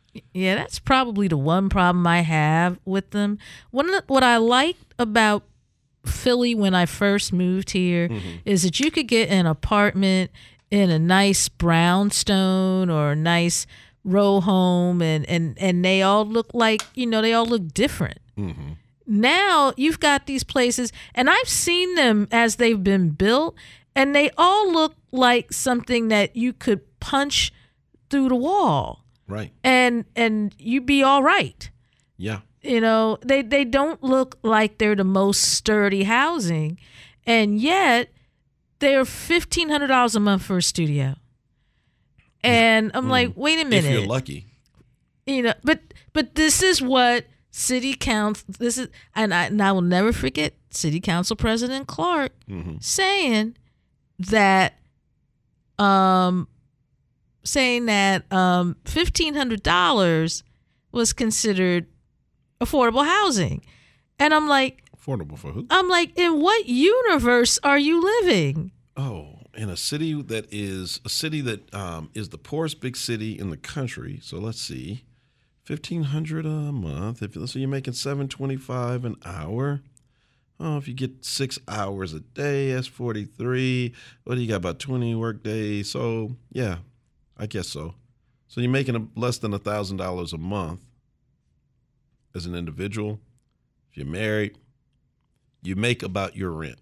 Yeah, that's probably the one problem I have with them. One, what I liked about Philly when I first moved here mm-hmm. is that you could get an apartment in a nice brownstone or a nice row home, and, and, and they all look like, you know, they all look different. Mm-hmm. Now you've got these places, and I've seen them as they've been built, and they all look like something that you could punch through the wall. Right. And and you'd be all right. Yeah. You know, they, they don't look like they're the most sturdy housing, and yet they're fifteen hundred dollars a month for a studio. And I'm mm. like, wait a minute. If you're lucky. You know, but but this is what city council, this is, and I, and I will never forget City Council President Clark mm-hmm. saying that, um, saying that um, fifteen hundred dollars was considered affordable housing. And I'm like, affordable for who? I'm like, in what universe are you living? Oh, in a city that is a city that um, is the poorest big city in the country. So let's see, fifteen hundred a month. If so, you're making seven twenty-five an hour. Oh, if you get six hours a day, that's forty-three. What do you got? About twenty work days. So yeah, I guess so. So you're making a, less than a thousand dollars a month as an individual. If you're married, you make about your rent.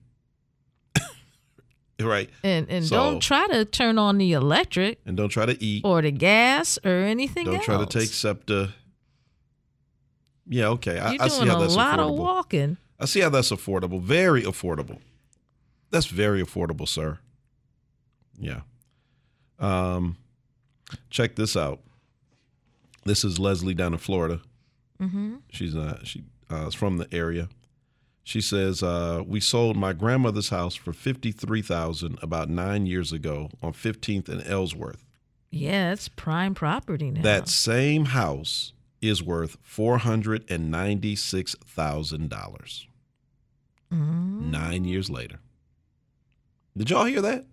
Right. And and so, don't try to turn on the electric. And don't try to eat. Or the gas or anything don't else. Don't try to take SEPTA. Yeah, okay. I, You're I doing see how a that's lot affordable. of walking. I see how that's affordable. Very affordable. That's very affordable, sir. Yeah. Um, check this out. This is Leslie down in Florida. Mm-hmm. She's uh, she uh, is from the area. She says, uh, we sold my grandmother's house for fifty-three thousand dollars about nine years ago on fifteenth and Ellsworth. Yeah, it's prime property now. That same house is worth four hundred ninety-six thousand dollars. Mm. Nine years later. Did y'all hear that?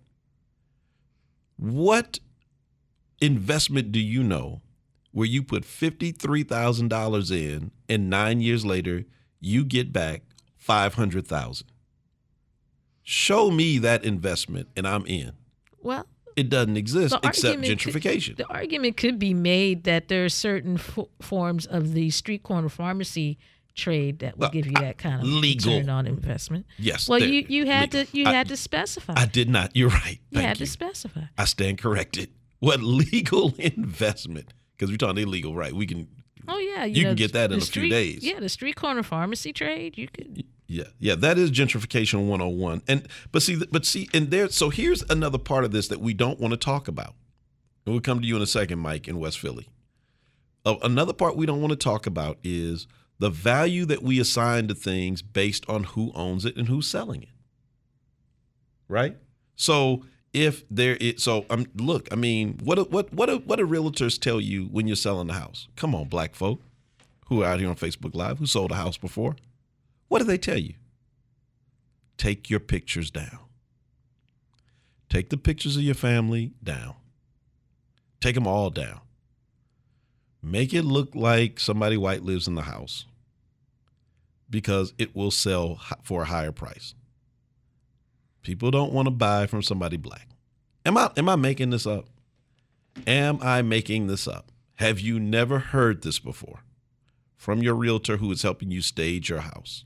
What investment do you know where you put fifty-three thousand dollars in and nine years later you get back five hundred thousand dollars? Show me that investment and I'm in. Well, it doesn't exist except gentrification. Could, the argument could be made that there are certain f- forms of the street corner pharmacy trade that will well, give you that kind of legal return on investment. Yes. Well, you, you had legal. to you I, had to specify. I did not. You're right. You Thank had you. to specify. I stand corrected. What legal investment? Because we're talking illegal, right? We can. Oh yeah, you, you know, can get that in a street, few days. Yeah, the street corner pharmacy trade. You could. Yeah, yeah, that is gentrification one oh one. And but see, but see, and there. So here's another part of this that we don't want to talk about. And we'll come to you in a second, Mike, in West Philly. Uh, another part we don't want to talk about is the value that we assign to things based on who owns it and who's selling it. Right? So if there is, so um, look, I mean, what what what what do realtors tell you when you're selling the house? Come on, black folk who are out here on Facebook Live who sold a house before. What do they tell you? Take your pictures down. Take the pictures of your family down. Take them all down. Make it look like somebody white lives in the house because it will sell for a higher price. People don't want to buy from somebody black. Am I am I making this up? Am I making this up? Have you never heard this before from your realtor who is helping you stage your house?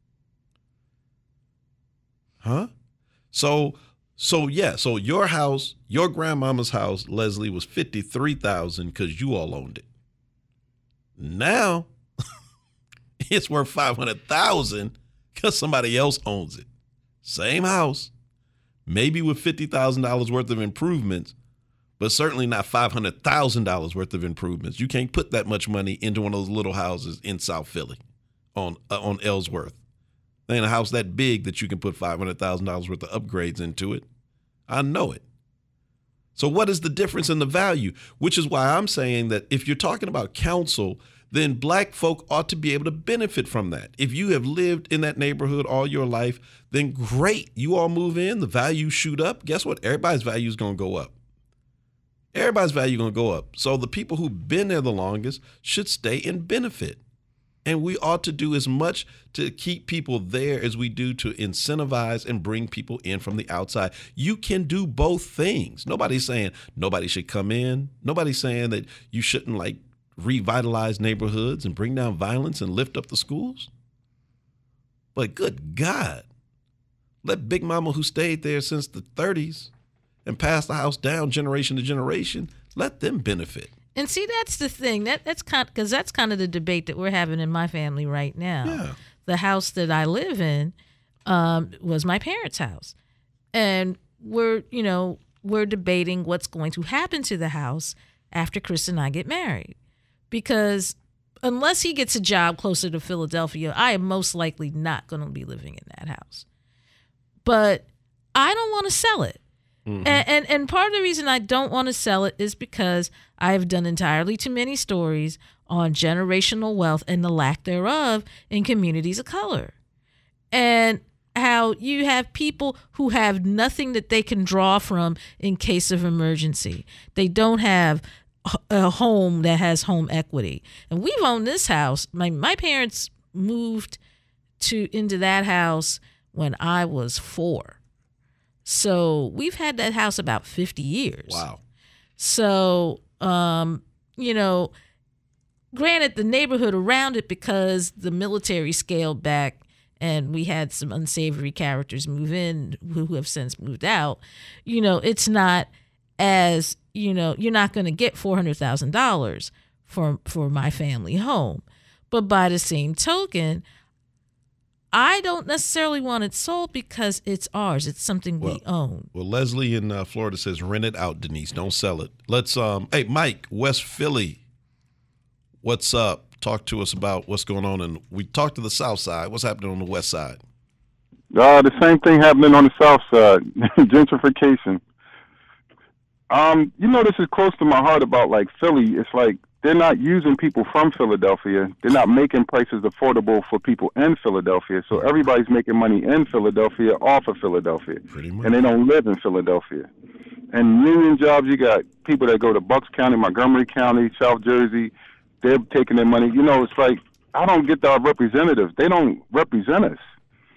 Huh? So, so yeah, so your house, your grandmama's house, Leslie, was fifty-three thousand dollars because you all owned it. Now, it's worth five hundred thousand dollars because somebody else owns it. Same house, maybe with fifty thousand dollars worth of improvements, but certainly not five hundred thousand dollars worth of improvements. You can't put that much money into one of those little houses in South Philly on uh, on Ellsworth. There ain't a house that big that you can put five hundred thousand dollars worth of upgrades into it. I know it. So what is the difference in the value? Which is why I'm saying that if you're talking about council, then black folk ought to be able to benefit from that. If you have lived in that neighborhood all your life, then great. You all move in, the values shoot up. Guess what? Everybody's value is going to go up. Everybody's value going to go up. So the people who've been there the longest should stay and benefit. And we ought to do as much to keep people there as we do to incentivize and bring people in from the outside. You can do both things. Nobody's saying nobody should come in. Nobody's saying that you shouldn't like revitalize neighborhoods and bring down violence and lift up the schools. But good God, let Big Mama, who stayed there since the thirties and passed the house down generation to generation, let them benefit. And see, that's the thing. That that's kind because that's kind of the debate that we're having in my family right now. Yeah. The house that I live in um, was my parents' house, and we're you know we're debating what's going to happen to the house after Chris and I get married, because unless he gets a job closer to Philadelphia, I am most likely not going to be living in that house. But I don't want to sell it. Mm-hmm. And, and and part of the reason I don't want to sell it is because I have done entirely too many stories on generational wealth and the lack thereof in communities of color. And how you have people who have nothing that they can draw from in case of emergency. They don't have a home that has home equity. And we've owned this house. My my parents moved to into that house when I was four. So we've had that house about fifty years. Wow. So, um, you know, granted the neighborhood around it, because the military scaled back and we had some unsavory characters move in who, who have since moved out, you know, it's not as, you know, you're not going to get four hundred thousand dollars for, for my family home. But by the same token, I don't necessarily want it sold because it's ours. It's something well, we own. Well, Leslie in uh, Florida says, rent it out, Denise. Don't sell it. Let's, um, hey, Mike, West Philly, what's up? Talk to us about what's going on. And we talked to the South Side. What's happening on the West Side? Uh, the same thing happening on the South Side, gentrification. Um, you know, this is close to my heart about, like, Philly. It's like, they're not using people from Philadelphia. They're not making prices affordable for people in Philadelphia. So everybody's making money in Philadelphia off of Philadelphia. Pretty much. And they don't live in Philadelphia. And union jobs, you got people that go to Bucks County, Montgomery County, South Jersey. They're taking their money. You know, it's like, I don't get our representatives. They don't represent us.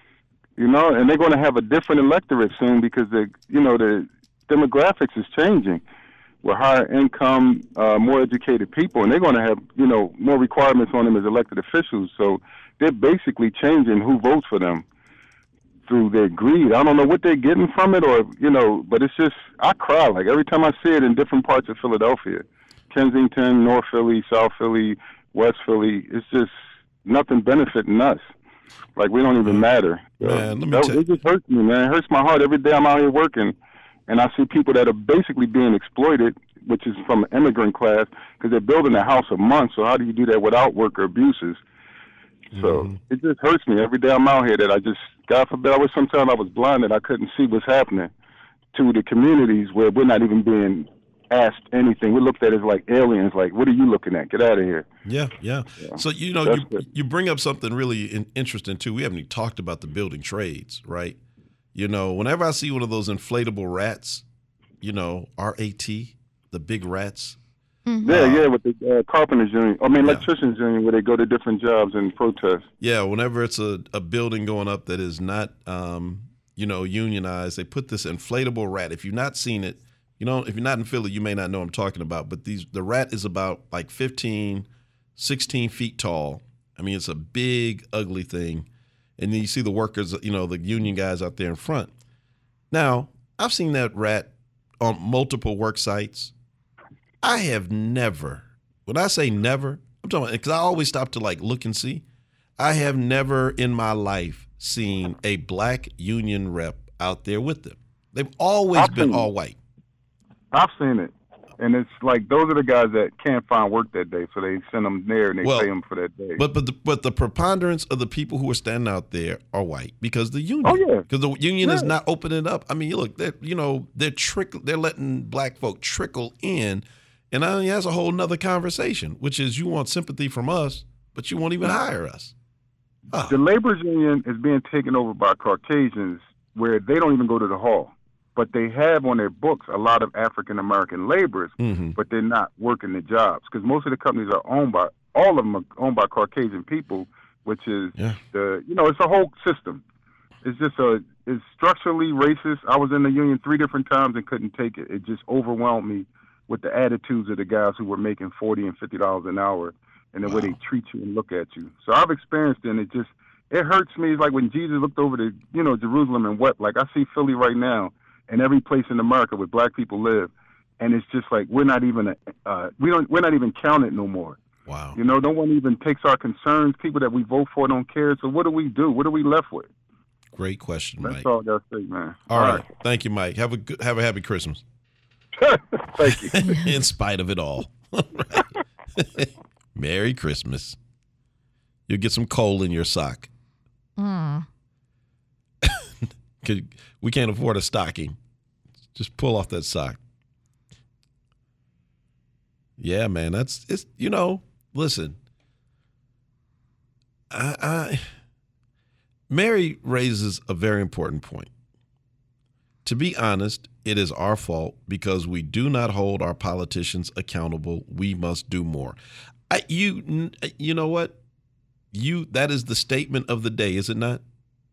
You know, and they're going to have a different electorate soon because, the you know, the demographics is changing. With higher income, uh, more educated people, and they're going to have, you know, more requirements on them as elected officials. So they're basically changing who votes for them through their greed. I don't know what they're getting from it, or, you know, but it's just, I cry. Like, every time I see it in different parts of Philadelphia, Kensington, North Philly, South Philly, West Philly, it's just nothing benefiting us. Like, we don't even matter. So man, let me that, tell- it just hurts me, man. It hurts my heart every day I'm out here working. And I see people that are basically being exploited, which is from an immigrant class, because they're building a house a month. So how do you do that without worker abuses? Mm-hmm. So it just hurts me every day I'm out here that I just, God forbid, I wish sometimes I was blind that I couldn't see what's happening to the communities where we're not even being asked anything. We're looked at as like aliens. Like, what are you looking at? Get out of here. Yeah, yeah. yeah. So, you know, you, you bring up something really in, interesting, too. We haven't even talked about the building trades, right? You know, whenever I see one of those inflatable rats, you know, R A T, the big rats. Mm-hmm. Yeah, uh, yeah, with the uh, carpenters union, I mean, yeah. electricians union, where they go to different jobs and protest. Yeah, whenever it's a, a building going up that is not, um, you know, unionized, they put this inflatable rat. If you've not seen it, you know, if you're not in Philly, you may not know what I'm talking about. But these the rat is about like fifteen, sixteen feet tall. I mean, it's a big, ugly thing. And then you see the workers, you know, the union guys out there in front. Now, I've seen that rat on multiple work sites. I have never, when I say never, I'm talking, because I always stop to like look and see. I have never in my life seen a black union rep out there with them. They've always I've been all white. I've seen it. And it's like those are the guys that can't find work that day, so they send them there and they well, pay them for that day. But but the, but the preponderance of the people who are standing out there are white because the union. Oh yeah, because the union yeah. is not opening up. I mean, look, they're you know they're trickle, they're letting black folk trickle in, and I mean, that's a whole nother conversation, which is you want sympathy from us, but you won't even hire us. Oh. The laborers union is being taken over by Caucasians, where they don't even go to the hall. but they have on their books a lot of African American laborers, Mm-hmm. but they're not working the jobs because most of the companies are owned by all of them are owned by Caucasian people, which is Yeah. the you know it's a whole system. It's just a it's structurally racist. I was in the union three different times and couldn't take it. It just overwhelmed me with the attitudes of the guys who were making forty and fifty dollars an hour and the Wow. way they treat you and look at you. So I've experienced it, and it just it hurts me. It's like when Jesus looked over to you know Jerusalem and wept. Like I see Philly right now, and every place in America where black people live, and it's just like we're not even a, uh, we don't we're not even counted no more. Wow. You know, no one even takes our concerns. People that we vote for don't care. So what do we do? What are we left with? Great question, That's Mike. all I gotta say, man. All right. Thank you, Mike. Have a good, have a happy Christmas. Thank you. In spite of it all. Merry Christmas. You'll get some coal in your sock. Mm. We can't afford a stocking. Just pull off that sock. Yeah, man. That's it's you know, listen. I, I Mary raises a very important point. To be honest, it is our fault because we do not hold our politicians accountable. We must do more. I, you, you know what? You that is the statement of the day, is it not?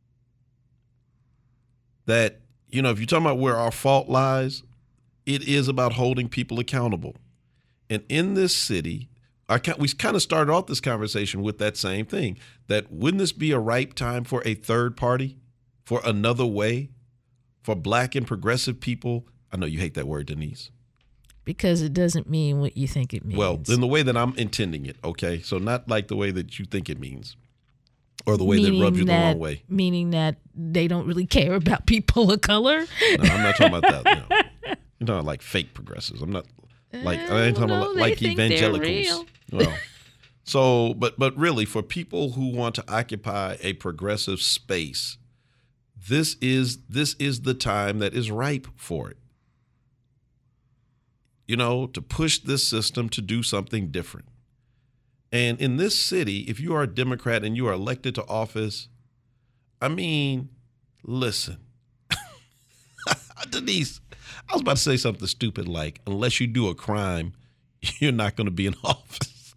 That, you know, if you're talking about where our fault lies, it is about holding people accountable. And in this city, our, we kind of started off this conversation with that same thing, that wouldn't this be a ripe time for a third party, for another way, for black and progressive people? I know you hate that word, Denise. Because it doesn't mean what you think it means. Well, in the way that I'm intending it, okay? So not like the way that you think it means or the way meaning that rubs you that, the wrong way. Meaning that they don't really care about people of color? No, I'm not talking about that. No. You're talking like fake progressives. I'm not like, I ain't Uh, talking no, about they like think they're evangelicals. real. Well, so, but, but really for people who want to occupy a progressive space, this is, this is the time that is ripe for it. You know, to push this system to do something different. And in this city, if you are a Democrat and you are elected to office, I mean, listen, Denise, I was about to say something stupid like, unless you do a crime, you're not going to be in office.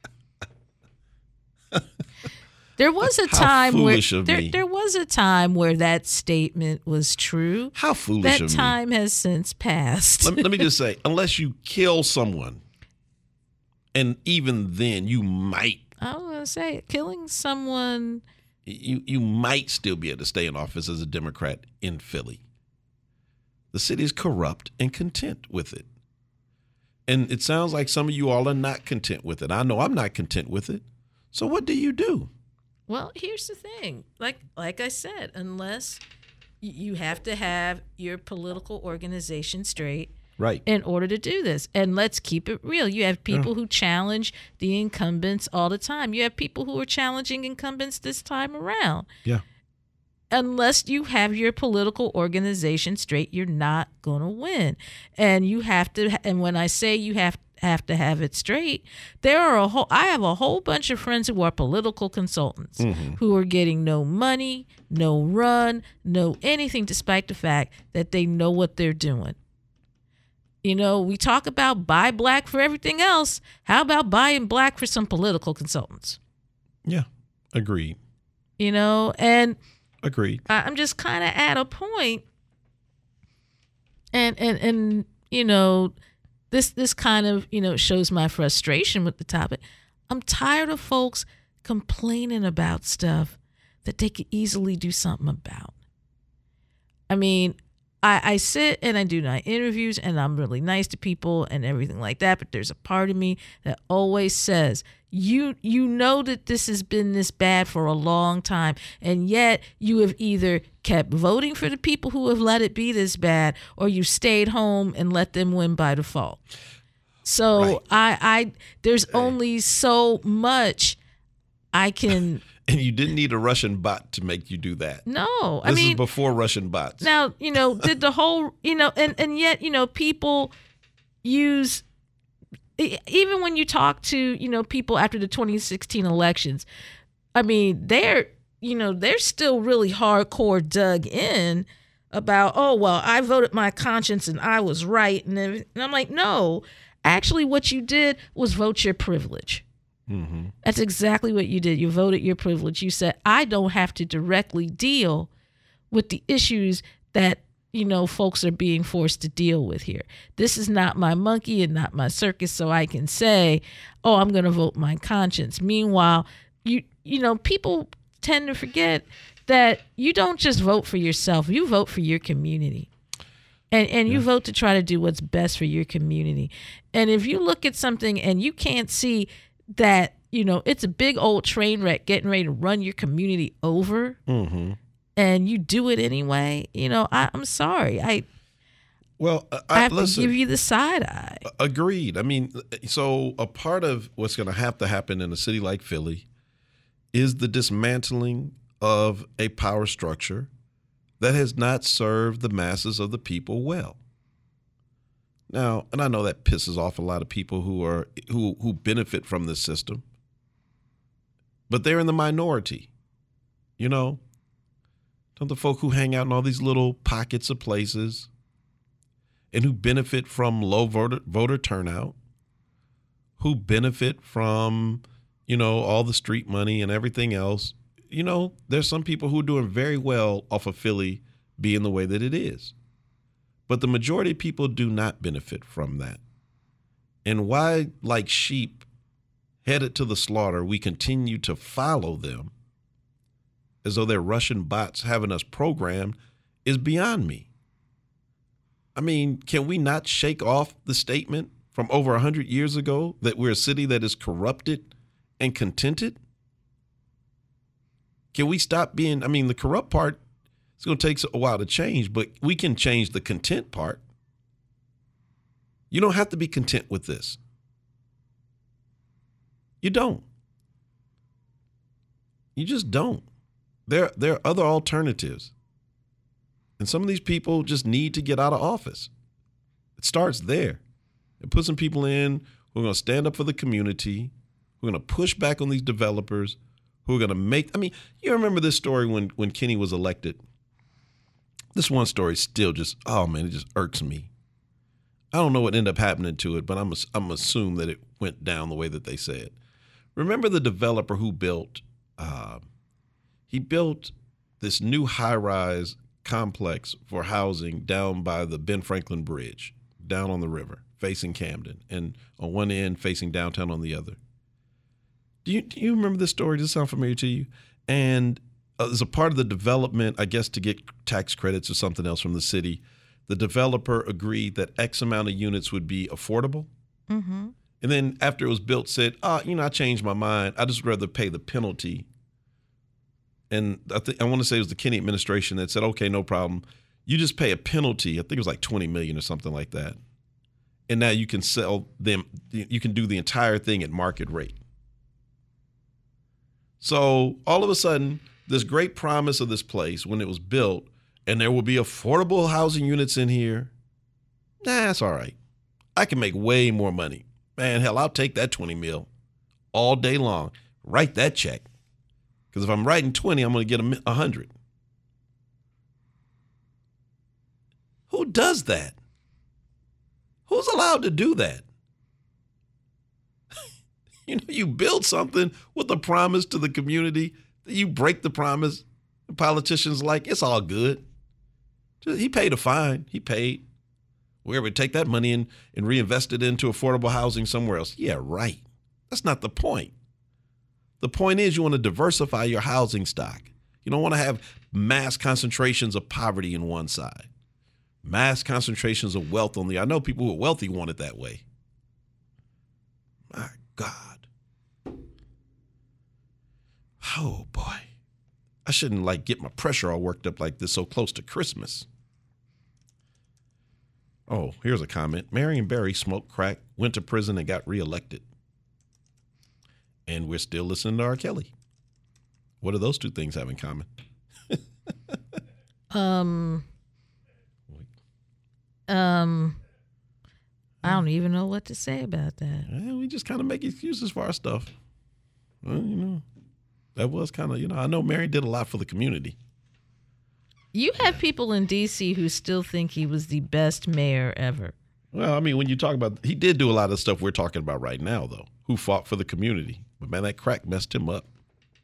There was a How time where foolish of there, me. there was a time where that statement was true. How foolish That of me. time has since passed. Let me, let me just say, unless you kill someone, and even then you might, I was gonna say killing someone. you you might still be able to stay in office as a Democrat in Philly. The city is corrupt and content with it. And it sounds like some of you all are not content with it. I know I'm not content with it. So what do you do? Well, here's the thing. Like like I said, unless y- you have to have your political organization straight Right. in order to do this. And let's keep it real. You have people who challenge the incumbents all the time. You have people who are challenging incumbents this time around. Yeah. Unless you have your political organization straight, you're not going to win. And you have to, and when I say you have have to have it straight, there are a whole, I have a whole bunch of friends who are political consultants Mm-hmm. who are getting no money, no run, no anything, despite the fact that they know what they're doing. You know, we talk about buy black for everything else. How about buying black for some political consultants? Yeah. Agreed. You know, and Agreed. I- I'm just kind of at a point, and and and you know, this this kind of you know shows my frustration with the topic. I'm tired of folks complaining about stuff that they could easily do something about. I mean, I, I sit and I do night interviews and I'm really nice to people and everything like that, but there's a part of me that always says, you you know that this has been this bad for a long time, and yet you have either kept voting for the people who have let it be this bad, or you stayed home and let them win by default. So Right. I I there's only so much I can. And you didn't need a Russian bot to make you do that. No, This I mean is before Russian bots. now, you know, did the whole, you know, and, and yet, you know, people use, e- even when you talk to, you know, people after the twenty sixteen elections, I mean, they're, you know, they're still really hardcore dug in about, oh, well, I voted my conscience and I was right. And, then, and I'm like, no, actually what you did was vote your privilege. Mm-hmm. That's exactly what you did. You voted your privilege. You said, I don't have to directly deal with the issues that, you know, folks are being forced to deal with here. This is not my monkey and not my circus, so I can say, oh, I'm going to vote my conscience. Meanwhile, you you know, people tend to forget that you don't just vote for yourself. You vote for your community. And and you yeah. vote to try to do what's best for your community. And if you look at something and you can't see that, you know, it's a big old train wreck getting ready to run your community over, mm-hmm. and you do it anyway, you know, I, I'm sorry. I well, I, I have listen, to give you the side eye. Agreed. I mean, so a part of what's going to have to happen in a city like Philly is the dismantling of a power structure that has not served the masses of the people well. Now, and I know that pisses off a lot of people who are who who benefit from this system, but they're in the minority. You know, don't the folk who hang out in all these little pockets of places and who benefit from low voter voter turnout, who benefit from, you know, all the street money and everything else. You know, there's some people who are doing very well off of Philly being the way that it is. But the majority of people do not benefit from that. And why, like sheep headed to the slaughter, we continue to follow them as though they're Russian bots having us programmed is beyond me. I mean, can we not shake off the statement from over one hundred years ago that we're a city that is corrupted and contented? Can we stop being, I mean, the corrupt part, it's going to take a while to change, but we can change the content part. You don't have to be content with this. You don't. You just don't. There, there are other alternatives. And some of these people just need to get out of office. It starts there. And put some people in who are going to stand up for the community, who are going to push back on these developers, who are going to make, I mean, you remember this story when, when Kenny was elected. This one story still just, oh man, it just irks me. I don't know what ended up happening to it, but I'm I'm assume that it went down the way that they said. Remember the developer who built, uh, he built this new high-rise complex for housing down by the Ben Franklin Bridge, down on the river, facing Camden, and on one end facing downtown on the other. Do you do you remember this story? Does it sound familiar to you? And uh, as a part of the development, I guess to get tax credits or something else from the city, the developer agreed that X amount of units would be affordable. Mm-hmm. And then after it was built, said, oh, you know, I changed my mind. I just rather pay the penalty. And I think I want to say it was the Kenny administration that said, okay, no problem. You just pay a penalty. I think it was like twenty million dollars or something like that. And now you can sell them. You can do the entire thing at market rate. So all of a sudden, this great promise of this place when it was built, and there will be affordable housing units in here. Nah, that's all right. I can make way more money. Man, hell, I'll take that twenty mil all day long. Write that check. Because if I'm writing twenty, I'm going to get a one hundred. Who does that? Who's allowed to do that? You know, you build something with a promise to the community, you break the promise. The politicians like, it's all good. Just, he paid a fine. He paid. Where would take that money and, and reinvest it into affordable housing somewhere else? Yeah, right. That's not the point. The point is you want to diversify your housing stock. You don't want to have mass concentrations of poverty in one side, mass concentrations of wealth on the other. I know people who are wealthy want it that way. My God. Oh, boy. I shouldn't, like, get my pressure all worked up like this so close to Christmas. Oh, here's a comment. Marion Barry smoked crack, went to prison, and got reelected. And we're still listening to R. Kelly. What do those two things have in common? um, um, I don't even know what to say about that. Well, we just kind of make excuses for our stuff. Well, you know, that was kind of, you know, I know Mary did a lot for the community. You have people in D C who still think he was the best mayor ever. Well, I mean, when you talk about, he did do a lot of stuff we're talking about right now, though, who fought for the community. But, man, that crack messed him up.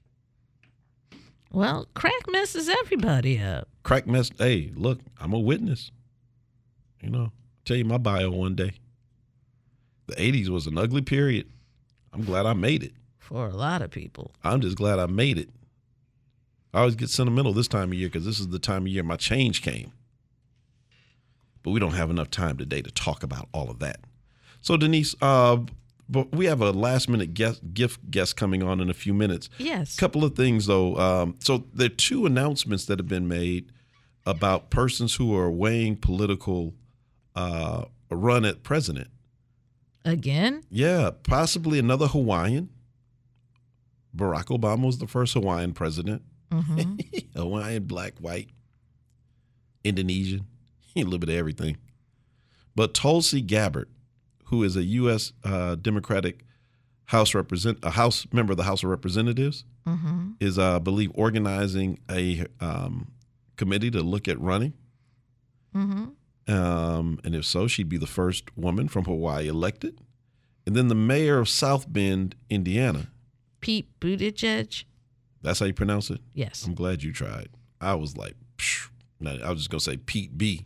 Well, crack messes everybody up. Crack messed, hey, look, I'm a witness. You know, I'll tell you my bio one day. The eighties was an ugly period. I'm glad I made it. For a lot of people. I'm just glad I made it. I always get sentimental this time of year because this is the time of year my change came. But we don't have enough time today to talk about all of that. So, Denise, uh, but we have a last-minute guest, gift guest coming on in a few minutes. Yes. A couple of things, though. Um, so there are two announcements that have been made about persons who are weighing political uh, run at president. Again? Yeah, possibly another Hawaiian. Barack Obama was the first Hawaiian president. Mm-hmm. Hawaiian, black, white, Indonesian, a little bit of everything. But Tulsi Gabbard, who is a U S uh, Democratic House represent a House member of the House of Representatives, mm-hmm. is, uh, I believe, organizing a um, committee to look at running. Mm-hmm. Um, and if so, she'd be the first woman from Hawaii elected. And then the mayor of South Bend, Indiana. Pete Buttigieg. That's how you pronounce it? Yes. I'm glad you tried. I was like, psh. No, I was just going to say Pete B.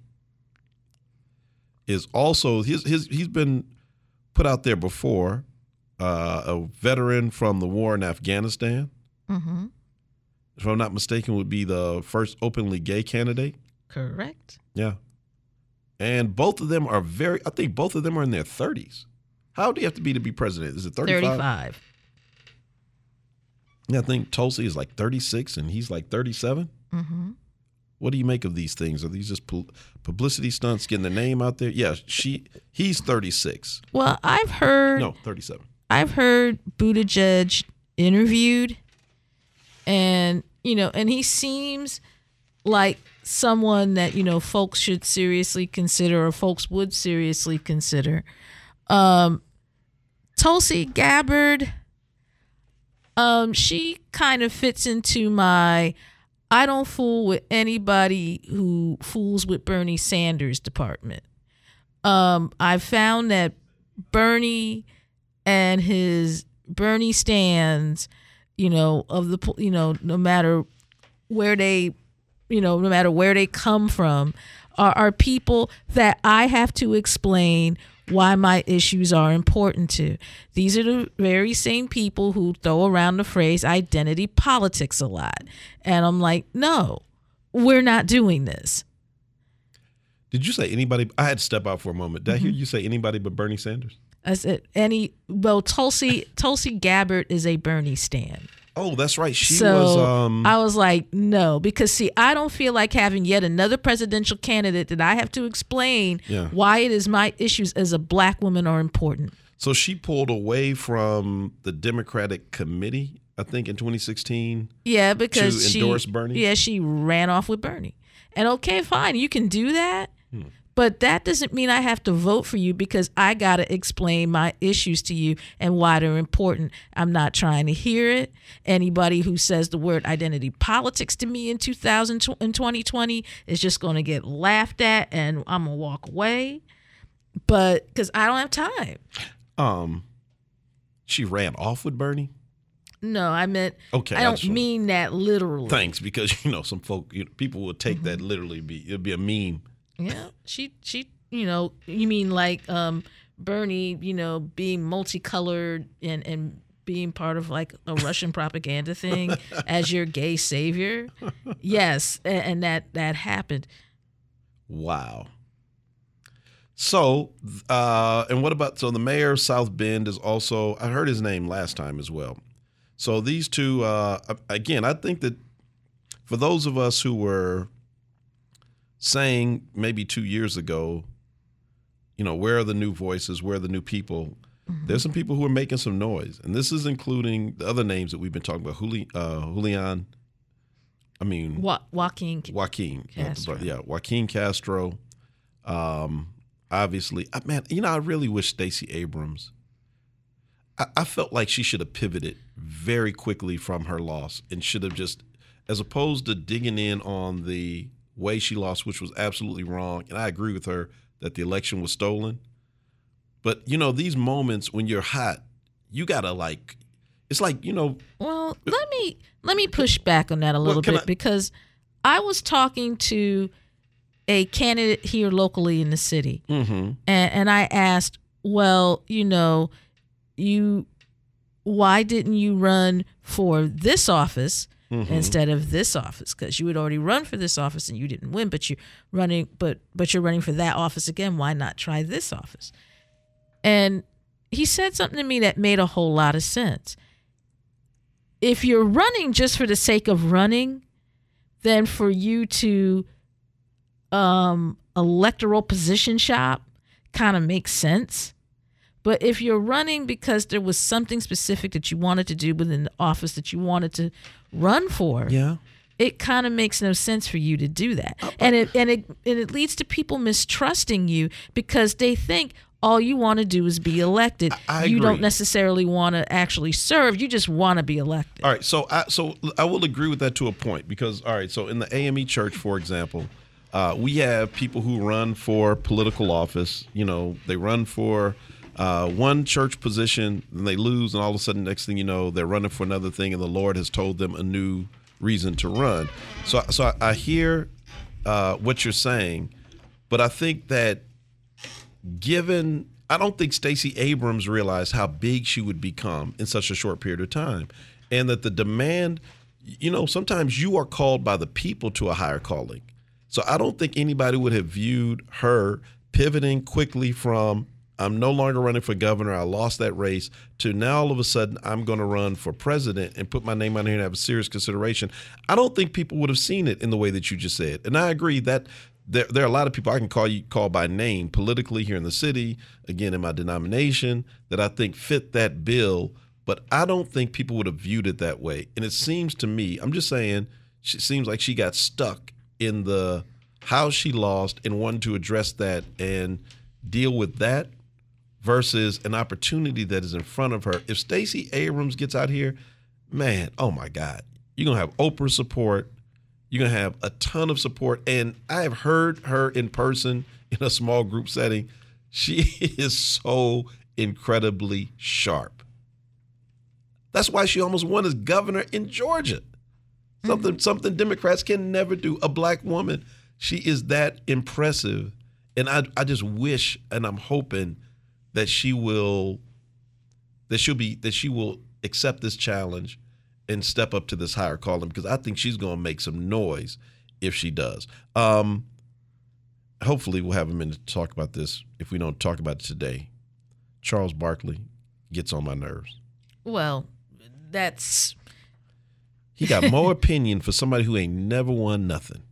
Is also, his, his, he's been put out there before, uh, a veteran from the war in Afghanistan. Mm-hmm. If I'm not mistaken, would be the first openly gay candidate. Correct. Yeah. And both of them are very, I think both of them are in their thirties. How old do you have to be to be president? Is it thirty-five? thirty-five. Yeah, I think Tulsi is like thirty-six and he's like thirty-seven. Mm-hmm. What do you make of these things? Are these just pu- publicity stunts, getting their name out there? Yeah, she he's thirty-six. Well, I've heard. No, thirty-seven. I've heard Buttigieg interviewed, and you know, and he seems like someone that you know folks should seriously consider, or folks would seriously consider. Um, Tulsi Gabbard, um, she kind of fits into my I don't fool with anybody who fools with Bernie Sanders department. Um, I found that Bernie and his Bernie stands, you know, of the, you know, no matter where they, you know, no matter where they come from, are, are people that I have to explain why my issues are important to. These are the very same people who throw around the phrase identity politics a lot. And I'm like, no, we're not doing this. Did you say anybody? I had to step out for a moment. Did mm-hmm. I hear you say anybody but Bernie Sanders? I said any, well, Tulsi, Tulsi Gabbard is a Bernie stan. Oh, that's right. She so was. Um... I was like, no, because see, I don't feel like having yet another presidential candidate that I have to explain yeah. why it is my issues as a black woman are important. So she pulled away from the Democratic committee, I think, in twenty sixteen. Yeah, because to she endorse Bernie. Yeah, she ran off with Bernie. And okay, fine, you can do that. Hmm. But that doesn't mean I have to vote for you because I got to explain my issues to you and why they're important. I'm not trying to hear it. Anybody who says the word identity politics to me in two thousand in twenty twenty is just going to get laughed at and I'm going to walk away. But because I don't have time. Um, she ran off with Bernie? No, I meant, okay, I don't mean that literally. Thanks, because, you know, some folk, you know, people will take mm-hmm. that literally. Be It'll be a meme. Yeah, she, she, you know, you mean like um, Bernie, you know, being multicolored and, and being part of like a Russian propaganda thing as your gay savior? Yes, and, and that, that happened. Wow. So, uh, and what about, so the mayor of South Bend is also, I heard his name last time as well. So these two, uh, again, I think that for those of us who were saying maybe two years ago, you know, where are the new voices? Where are the new people? Mm-hmm. There's some people who are making some noise. And this is including the other names that we've been talking about. Juli, uh, Julian, I mean. Wa- Joaquin. Joaquin. Castro. Yeah, Joaquin Castro. Um, obviously, I, man, you know, I really wish Stacey Abrams, I, I felt like she should have pivoted very quickly from her loss and should have just, as opposed to digging in on the way she lost, which was absolutely wrong. And I agree with her that the election was stolen. But, you know, these moments when you're hot, you got to like, it's like, you know. Well, let me let me push back on that a little well, bit I, because I was talking to a candidate here locally in the city. Mm-hmm. And, and I asked, well, you know, you, why didn't you run for this office mm-hmm. instead of this office? Because you had already run for this office and you didn't win, but you're running, but but you're running for that office again. Why not try this office? And he said something to me that made a whole lot of sense. If you're running just for the sake of running, then for you to um, electoral position shop kind of makes sense. But if you're running because there was something specific that you wanted to do within the office that you wanted to run for, yeah, it kind of makes no sense for you to do that. Uh, and it and it and it leads to people mistrusting you because they think all you want to do is be elected. I, I you agree. don't necessarily want to actually serve. You just want to be elected. All right, so I so I will agree with that to a point because all right, so in the A M E Church, for example, uh, we have people who run for political office. You know, they run for uh, one church position, and they lose, and all of a sudden, next thing you know, they're running for another thing, and the Lord has told them a new reason to run. So, so I, I hear uh, what you're saying, but I think that given, I don't think Stacey Abrams realized how big she would become in such a short period of time, and that the demand, you know, sometimes you are called by the people to a higher calling. So I don't think anybody would have viewed her pivoting quickly from I'm no longer running for governor, I lost that race, to now all of a sudden I'm going to run for president and put my name on here and have a serious consideration. I don't think people would have seen it in the way that you just said. And I agree that there, there are a lot of people I can call you call by name politically here in the city, again in my denomination, that I think fit that bill, but I don't think people would have viewed it that way. And it seems to me, I'm just saying, it seems like she got stuck in the how she lost and wanted to address that and deal with that versus an opportunity that is in front of her. If Stacey Abrams gets out here, man, oh my God, you're going to have Oprah's support. You're going to have a ton of support. And I have heard her in person in a small group setting. She is so incredibly sharp. That's why she almost won as governor in Georgia. Something, mm-hmm. something Democrats can never do. A black woman. She is that impressive. And I, I just wish, and I'm hoping that she will, that she'll be, that she will accept this challenge and step up to this higher calling, because I think she's going to make some noise if she does. Um, hopefully we'll have a minute to talk about this if we don't talk about it today. Charles Barkley gets on my nerves. Well, that's... He got more opinion for somebody who ain't never won nothing.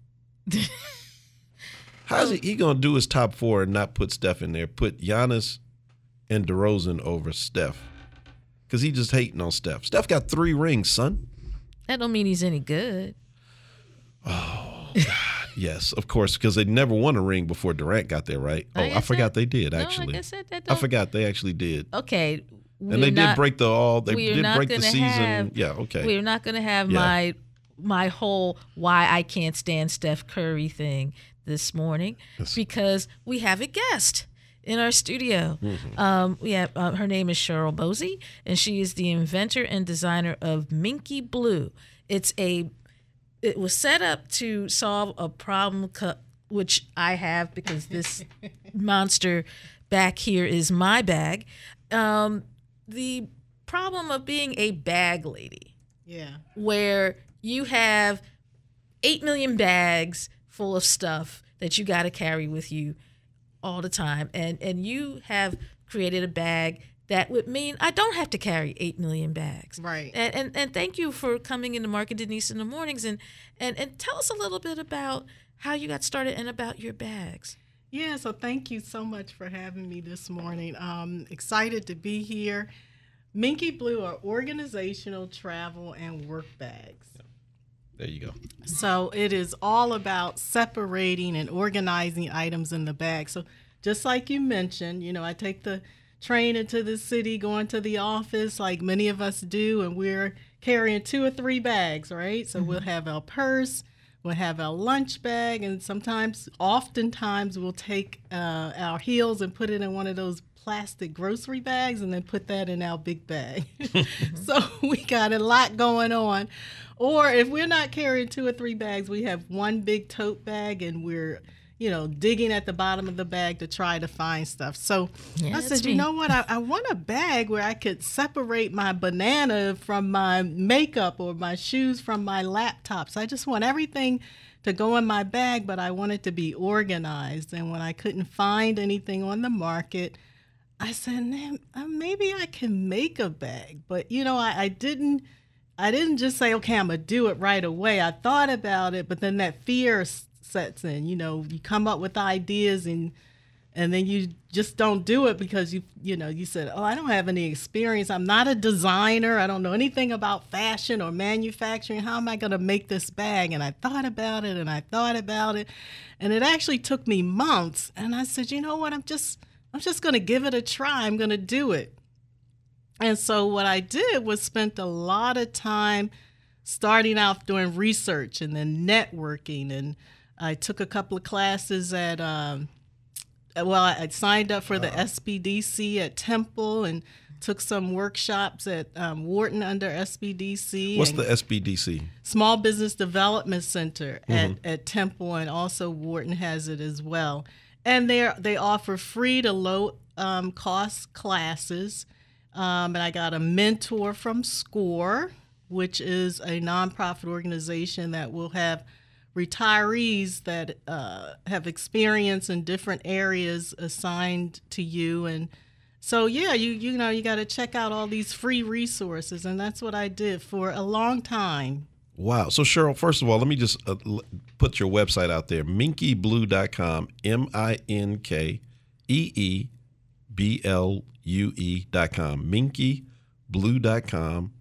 How's he, he going to do his top four and not put Steph in there, put Giannis and DeRozan over Steph? Because he just hating on Steph. Steph got three rings, son. That don't mean he's any good. Oh, God. Yes, of course, because they never won a ring before Durant got there, right? Oh, like I, I forgot said, they did, no, actually. Like I, said, that I forgot they actually did. Okay. And they not, did break the all. They did break the season. Have, yeah, okay. We're not going to have yeah. my my whole why I can't stand Steph Curry thing this morning yes. because we have a guest in our studio. Mm-hmm. Um, we have uh, her name is Cheryl Bosey, and she is the inventor and designer of Minky Blue. It's a it was set up to solve a problem, co- which I have because this monster back here is my bag. Um, the problem of being a bag lady. Yeah. Where you have eight million bags full of stuff that you got to carry with you all the time. And, and you have created a bag that would mean I don't have to carry eight million bags. Right. And, and, and thank you for coming into Mark and Denise in the mornings. And, and, and tell us a little bit about how you got started and about your bags. Yeah, so thank you so much for having me this morning. Um, excited to be here. Minky Blue are organizational travel and work bags. There you go. So it is all about separating and organizing items in the bag. So just like you mentioned, you know, I take the train into the city, going to the office like many of us do, and we're carrying two or three bags, right? So mm-hmm. we'll have our purse, we'll have our lunch bag, and sometimes, oftentimes, we'll take uh, our heels and put it in one of those plastic grocery bags and then put that in our big bag. So we got a lot going on. Or if we're not carrying two or three bags, we have one big tote bag, and we're, you know, digging at the bottom of the bag to try to find stuff. So Yeah, I that's said, you me. know what? I, I want a bag where I could separate my banana from my makeup or my shoes from my laptop. So I just want everything to go in my bag, but I want it to be organized. And when I couldn't find anything on the market, I said, "Man, uh, maybe I can make a bag." But, you know, I, I didn't I didn't just say, okay, I'm going to do it right away. I thought about it, but then that fear s- sets in. You know, you come up with ideas and and then you just don't do it because you you know, you said, oh, I don't have any experience. I'm not a designer. I don't know anything about fashion or manufacturing. How am I going to make this bag? And I thought about it and I thought about it. And it actually took me months. And I said, you know what? I'm just I'm just going to give it a try. I'm going to do it. And so what I did was spent a lot of time starting out doing research and then networking. And I took a couple of classes at, um, well, I signed up for the S B D C at Temple and took some workshops at um, Wharton under S B D C. What's and the S B D C? Small Business Development Center at, Mm-hmm. at Temple, and also Wharton has it as well. And they they offer free to low um, cost classes. Um, and I got a mentor from SCORE, which is a nonprofit organization that will have retirees that uh, have experience in different areas assigned to you. And so, yeah, you you know, you got to check out all these free resources. And that's what I did for a long time. Wow. So, Cheryl, first of all, let me just uh, l- put your website out there, minky blue dot com, M I N K E E B L U E dot com, minky blue dot com.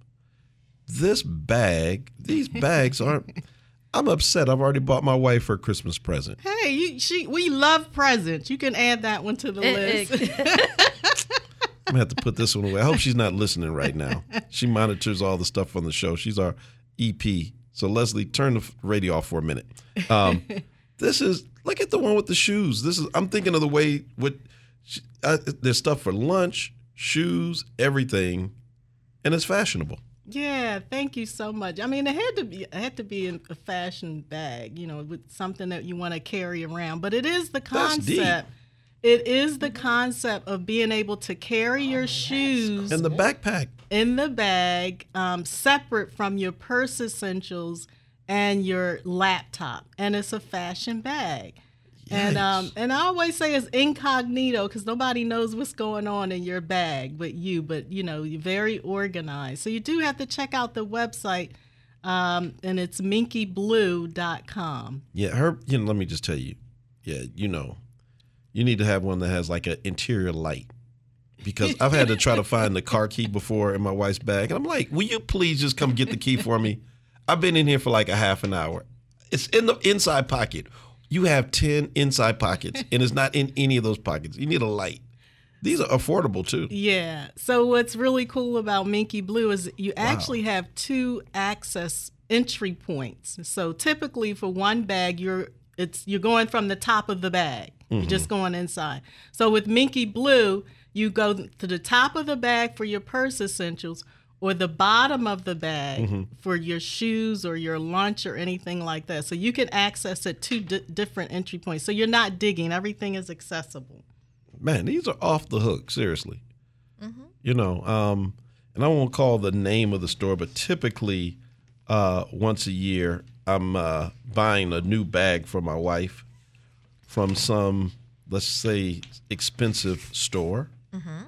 This bag, these bags aren't, I'm upset. I've already bought my wife her Christmas present. Hey, you, she, we love presents. You can add that one to the Eh, list. I'm going to have to put this one away. I hope she's not listening right now. She monitors all the stuff on the show. She's our E P. So, Leslie, turn the radio off for a minute. Um, this is, look at the one with the shoes. This is, I'm thinking of the way, with, uh, there's stuff for lunch, shoes, everything, and it's fashionable. Yeah, thank you so much. I mean, it had to be it had to be in a fashion bag, you know, with something that you want to carry around. But it is the That's deep. concept. It is the concept of being able to carry your shoes And the backpack. in the bag, um, separate from your purse essentials and your laptop, and it's a fashion bag. And um, and I always say it's incognito because nobody knows what's going on in your bag but you. But you know, you're very organized, so you do have to check out the website, um, and it's minky blue dot com. Yeah, her, you know, let me just tell you. Yeah, you know, you need to have one that has like an interior light. Because I've had to try to find the car key before in my wife's bag. And I'm like, will you please just come get the key for me? I've been in here for like a half an hour. It's in the inside pocket. You have ten inside pockets, and it's not in any of those pockets. You need a light. These are affordable, too. Yeah. So what's really cool about Minky Blue is you actually have two access entry points. So typically for one bag, you're it's you're going from the top of the bag. You're just going inside. So with Minky Blue, you go to the top of the bag for your purse essentials, or the bottom of the bag mm-hmm. for your shoes or your lunch or anything like that. So you can access it two d- different entry points. So you're not digging. Everything is accessible. Man, these are off the hook, seriously. Mm-hmm. You know, um, and I won't call the name of the store, but typically uh, once a year I'm uh, buying a new bag for my wife from some, let's say, expensive store. Mm-hmm.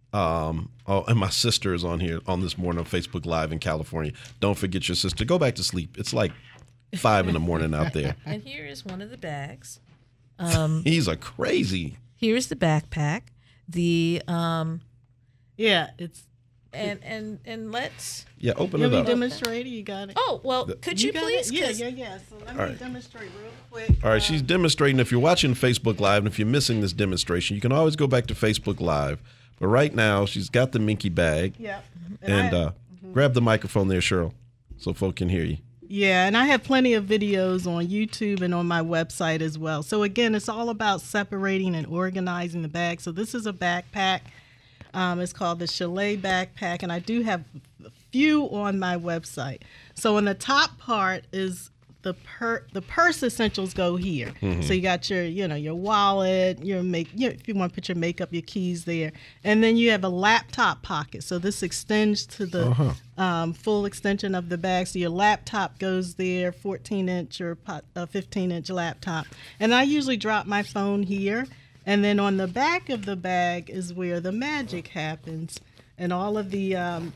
Um, oh, and my sister is on here on this morning on Facebook Live in California. Don't forget your sister. Go back to sleep. It's like five in the morning out there. And here is one of the bags. Um, These are crazy. Here's the backpack. The um, yeah, it's and and and let's. Yeah, open you it up. Demonstrate it. You got it. Oh well, the, could you, you please? Yeah, yeah, yeah. So let me right. demonstrate real quick. All right, she's demonstrating. If you're watching Facebook Live, and if you're missing this demonstration, you can always go back to Facebook Live. But right now, she's got the Minky bag. Yep. And, and uh, mm-hmm. grab the microphone there, Cheryl, so folk can hear you. Yeah, and I have plenty of videos on YouTube and on my website as well. So again, it's all about separating and organizing the bag. So this is a backpack. Um, it's called the Chalet backpack, and I do have a few on my website. So in the top part is the per the purse essentials go here. Mm-hmm. So you got your, you know, your wallet, your make, you know, if you want to put your makeup, your keys there, and then you have a laptop pocket. So this extends to the uh-huh. um, full extension of the bag. So your laptop goes there, fourteen inch or fifteen inch laptop, and I usually drop my phone here. And then on the back of the bag is where the magic happens, and all of the. Um,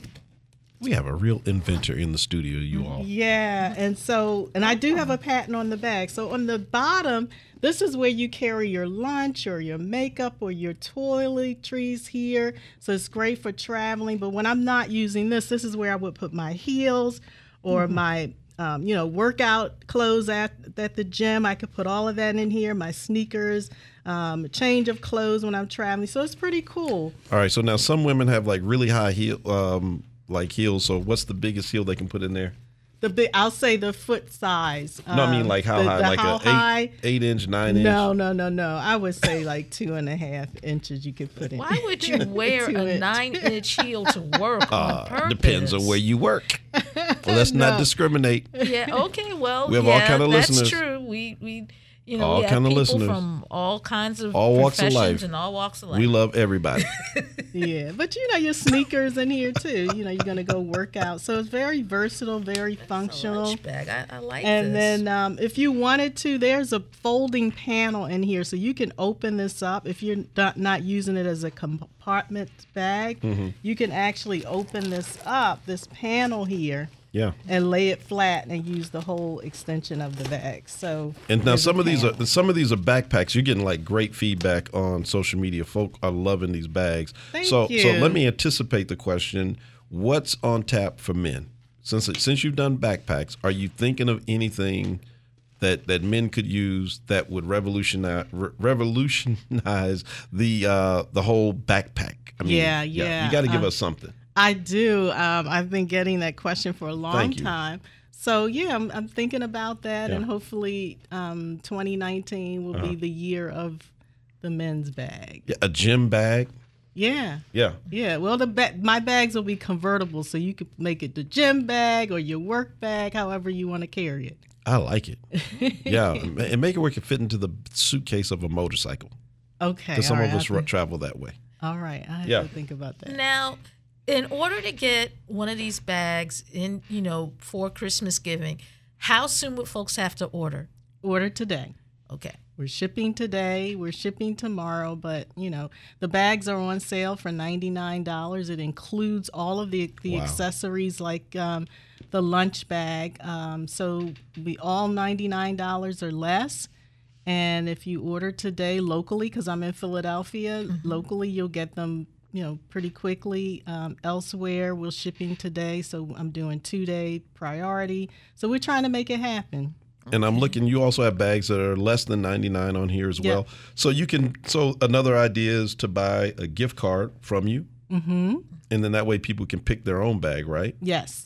We have a real inventor in the studio, you all. Yeah, and so, and I do have a patent on the bag. So on the bottom, this is where you carry your lunch or your makeup or your toiletries here. So it's great for traveling. But when I'm not using this, this is where I would put my heels or mm-hmm. my, um, you know, workout clothes at, at the gym. I could put all of that in here, my sneakers, um, a change of clothes when I'm traveling. So it's pretty cool. All right, so now some women have like really high heel, um, like heels. So what's the biggest heel they can put in there? The big, I'll say the foot size. No, I mean like how the, high? The like how a eight, high? eight inch, nine inch? No, no, no, no. I would say like two and a half inches you could put in. Why would you wear a inch. nine inch heel to work on Uh, purpose? depends on where you work. Well, let's No. not discriminate. Yeah. Okay. Well, We have yeah, all kind of that's listeners. true. We we you know All we have kind of people listeners. from all kinds of All walks of professions life. and all walks of life. We love everybody. Yeah, but you know your sneakers in here too. You know you're gonna go work out, so it's very versatile, very functional. Lunch bag. I, I like And this. then um, if you wanted to, there's a folding panel in here, so you can open this up. If you're not, not using it as a compartment bag, Mm-hmm. you can actually open this up, this panel here, Yeah. and lay it flat and use the whole extension of the bag. So And now there's some a of these are panel. some of these are backpacks. You're getting like great feedback on social media. Folk are loving these bags. Thank so you. so let me anticipate the question. What's on tap for men? Since since you've done backpacks, are you thinking of anything that, that men could use that would revolutionize re- revolutionize the uh, the whole backpack? I mean, Yeah, yeah. You got to give Uh, us something. I do. Um, I've been getting that question for a long Thank you. time. So yeah, I'm, I'm thinking about that, Yeah. and hopefully, um, twenty nineteen will Uh-huh. be the year of the men's bag. Yeah, a gym bag. Yeah, Yeah. yeah. Well, the ba- my bags will be convertible, so you could make it the gym bag or your work bag, however you want to carry it. I like it. Yeah, and make it where it can fit into the suitcase of a motorcycle. Okay. Because some all of right, us I ra- think- travel that way. All right, I have Yeah. to think about that. Now, in order to get one of these bags in, you know, for Christmas giving, how soon would folks have to order? Order today. Okay. We're shipping today. We're shipping tomorrow, but you know the bags are on sale for ninety-nine dollars. It includes all of the the Wow. accessories like um, the lunch bag. Um, so we all ninety-nine dollars or less. And if you order today locally, because I'm in Philadelphia, Mm-hmm. locally you'll get them, you know, pretty quickly. Um, elsewhere, we're shipping today, so I'm doing two day priority. So we're trying to make it happen. And I'm looking, you also have bags that are less than ninety-nine on here as Yeah. well. So you can, so another idea is to buy a gift card from you. Mm-hmm. And then that way people can pick their own bag, right? Yes.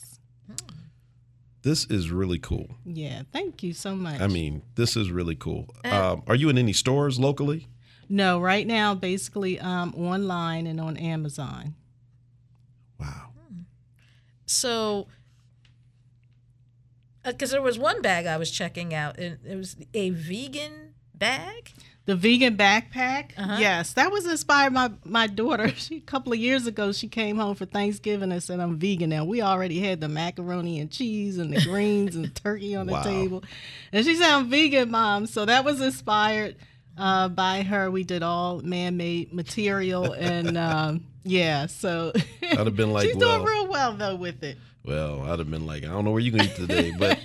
This is really cool. Yeah. Thank you so much. I mean, this is really cool. Um, are you in any stores locally? No, right now, basically um, online and on Amazon. Wow. So, because there was one bag I was checking out, and it was a vegan bag. The vegan backpack, Uh-huh. yes, that was inspired by my daughter. She, a couple of years ago, she came home for Thanksgiving and said, "I'm vegan now." We already had the macaroni and cheese and the greens and turkey on the Wow. table, and she said, "I'm vegan, Mom." So that was inspired uh, by her. We did all man-made material, and um, yeah, so I'd have been like, she's well, doing real well though with it. well, I'd have been like, I don't know where you're going to eat today, but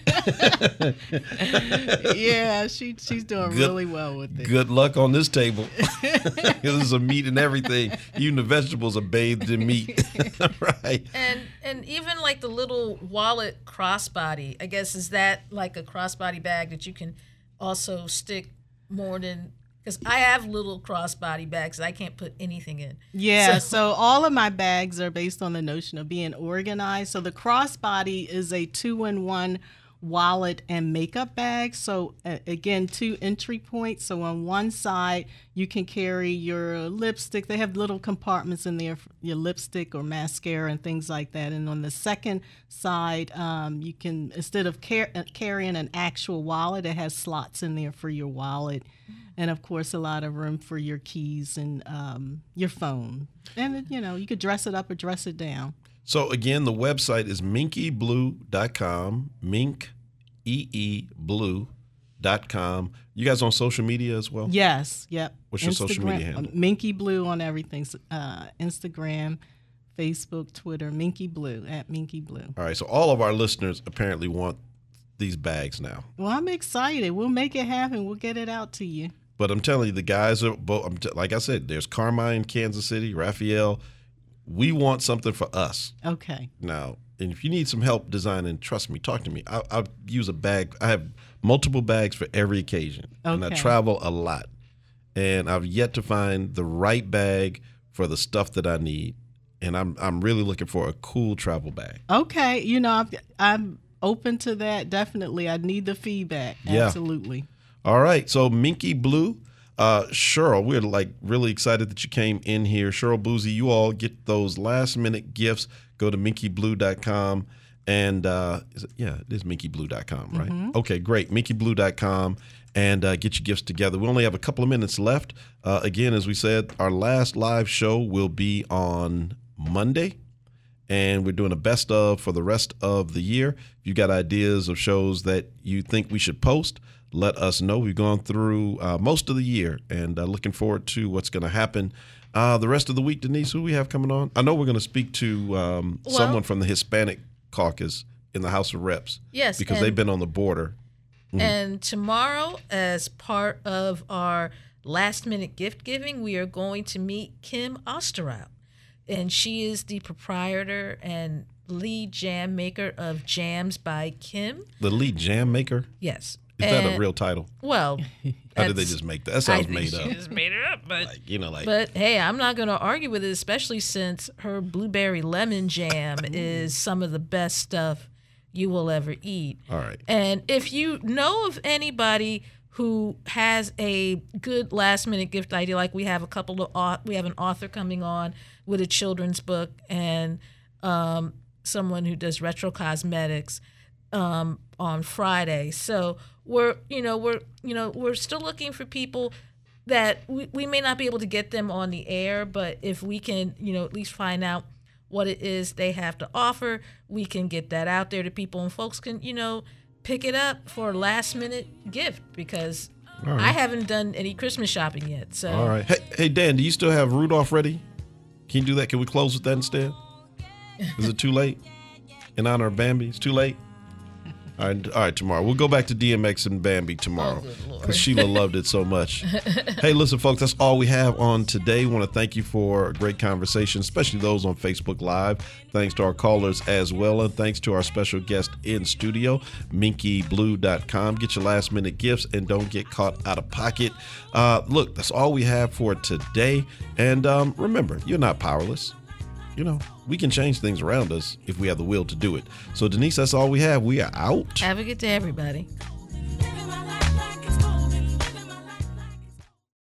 Yeah, she she's doing Good- really well with it. good luck on this table. There's a meat and everything. Even the vegetables are bathed in meat. Right. And and even like the little wallet crossbody, I guess, is that like a crossbody bag that you can also stick more than, because I have little crossbody bags that I can't put anything in. Yeah, So- so, all of my bags are based on the notion of being organized. So the crossbody is a two-in-one wallet and makeup bags. So uh, again, two entry points. So on one side, you can carry your lipstick. They have little compartments in there, for your lipstick or mascara and things like that. And on the second side, um, you can, instead of car- carrying an actual wallet, it has slots in there for your wallet. And of course, a lot of room for your keys and um, your phone. And, you know, you could dress it up or dress it down. So, again, the website is minky blue dot com, mink, E E, blue dot com. You guys on social media as well? Yes, yep. What's your Instagram, social media handle? Minky Blue on everything. Uh, Instagram, Facebook, Twitter, Minky Blue, at Minky Blue. All right, so all of our listeners apparently want these bags now. Well, I'm excited. We'll make it happen. We'll get it out to you. But I'm telling you, the guys are both, I'm t- like I said, there's Carmine, Kansas City, Raphael. We want something for us. Okay. Now, and if you need some help designing, trust me, talk to me. I'll, I'll use a bag. I have multiple bags for every occasion. Okay. And I travel a lot. And I've yet to find the right bag for the stuff that I need. And I'm I'm really looking for a cool travel bag. Okay. You know, I'm, I'm open to that. Definitely. I need the feedback. Yeah. Absolutely. All right. So Minky Blue. Uh, Cheryl, we're like really excited that you came in here. Cheryl Boozy, you all get those last minute gifts. Go to minky blue dot com and uh, is it, yeah, it is minky blue dot com, right? Mm-hmm. Okay, great. minky blue dot com and uh, get your gifts together. We only have a couple of minutes left. Uh, again, as we said, our last live show will be on Monday. And we're doing a best of for the rest of the year. If you got ideas of shows that you think we should post, let us know. We've gone through uh, most of the year and uh, looking forward to what's going to happen uh, the rest of the week. Denise, who we have coming on? I know we're going to speak to um, Well, someone from the Hispanic caucus in the House of Reps. Yes, Because and- they've been on the border. Mhm. And tomorrow, as part of our last minute gift giving, we are going to meet Kim Osterhout. And she is the proprietor and lead jam maker of Jams by Kim. The lead jam maker? Yes. Is that a And- real title? Well, How did they that's- just make that? That sounds I think made she up. just made it up, but Like, you know, like but hey, I'm not going to argue with it, especially since her blueberry lemon jam is some of the best stuff you will ever eat. All right. And if you know of anybody who has a good last minute gift idea, like we have a couple of au- we have an author coming on with a children's book and um, someone who does retro cosmetics um, on Friday. So we're you know we're you know we're still looking for people that we, we may not be able to get them on the air, but if we can you know at least find out what it is they have to offer, we can get that out there to people and folks can you know pick it up for a last minute gift because All right. I haven't done any Christmas shopping yet. So All right. Hey, hey, Dan, do you still have Rudolph ready? Can you do that? Can we close with that instead? Is it too late? In honor of Bambi? It's too late? All right, all right, tomorrow. We'll go back to D M X and Bambi tomorrow because Sheila loved it so much. Hey, listen, folks, that's all we have on today. We want to thank you for a great conversation, especially those on Facebook Live. Thanks to our callers as well, and thanks to our special guest in studio, minky blue dot com. Get your last minute gifts and don't get caught out of pocket. Uh, look, that's all we have for today. And um, remember, you're not powerless. You know, we can change things around us if we have the will to do it. So, Denise, that's all we have. We are out. have a good day, everybody.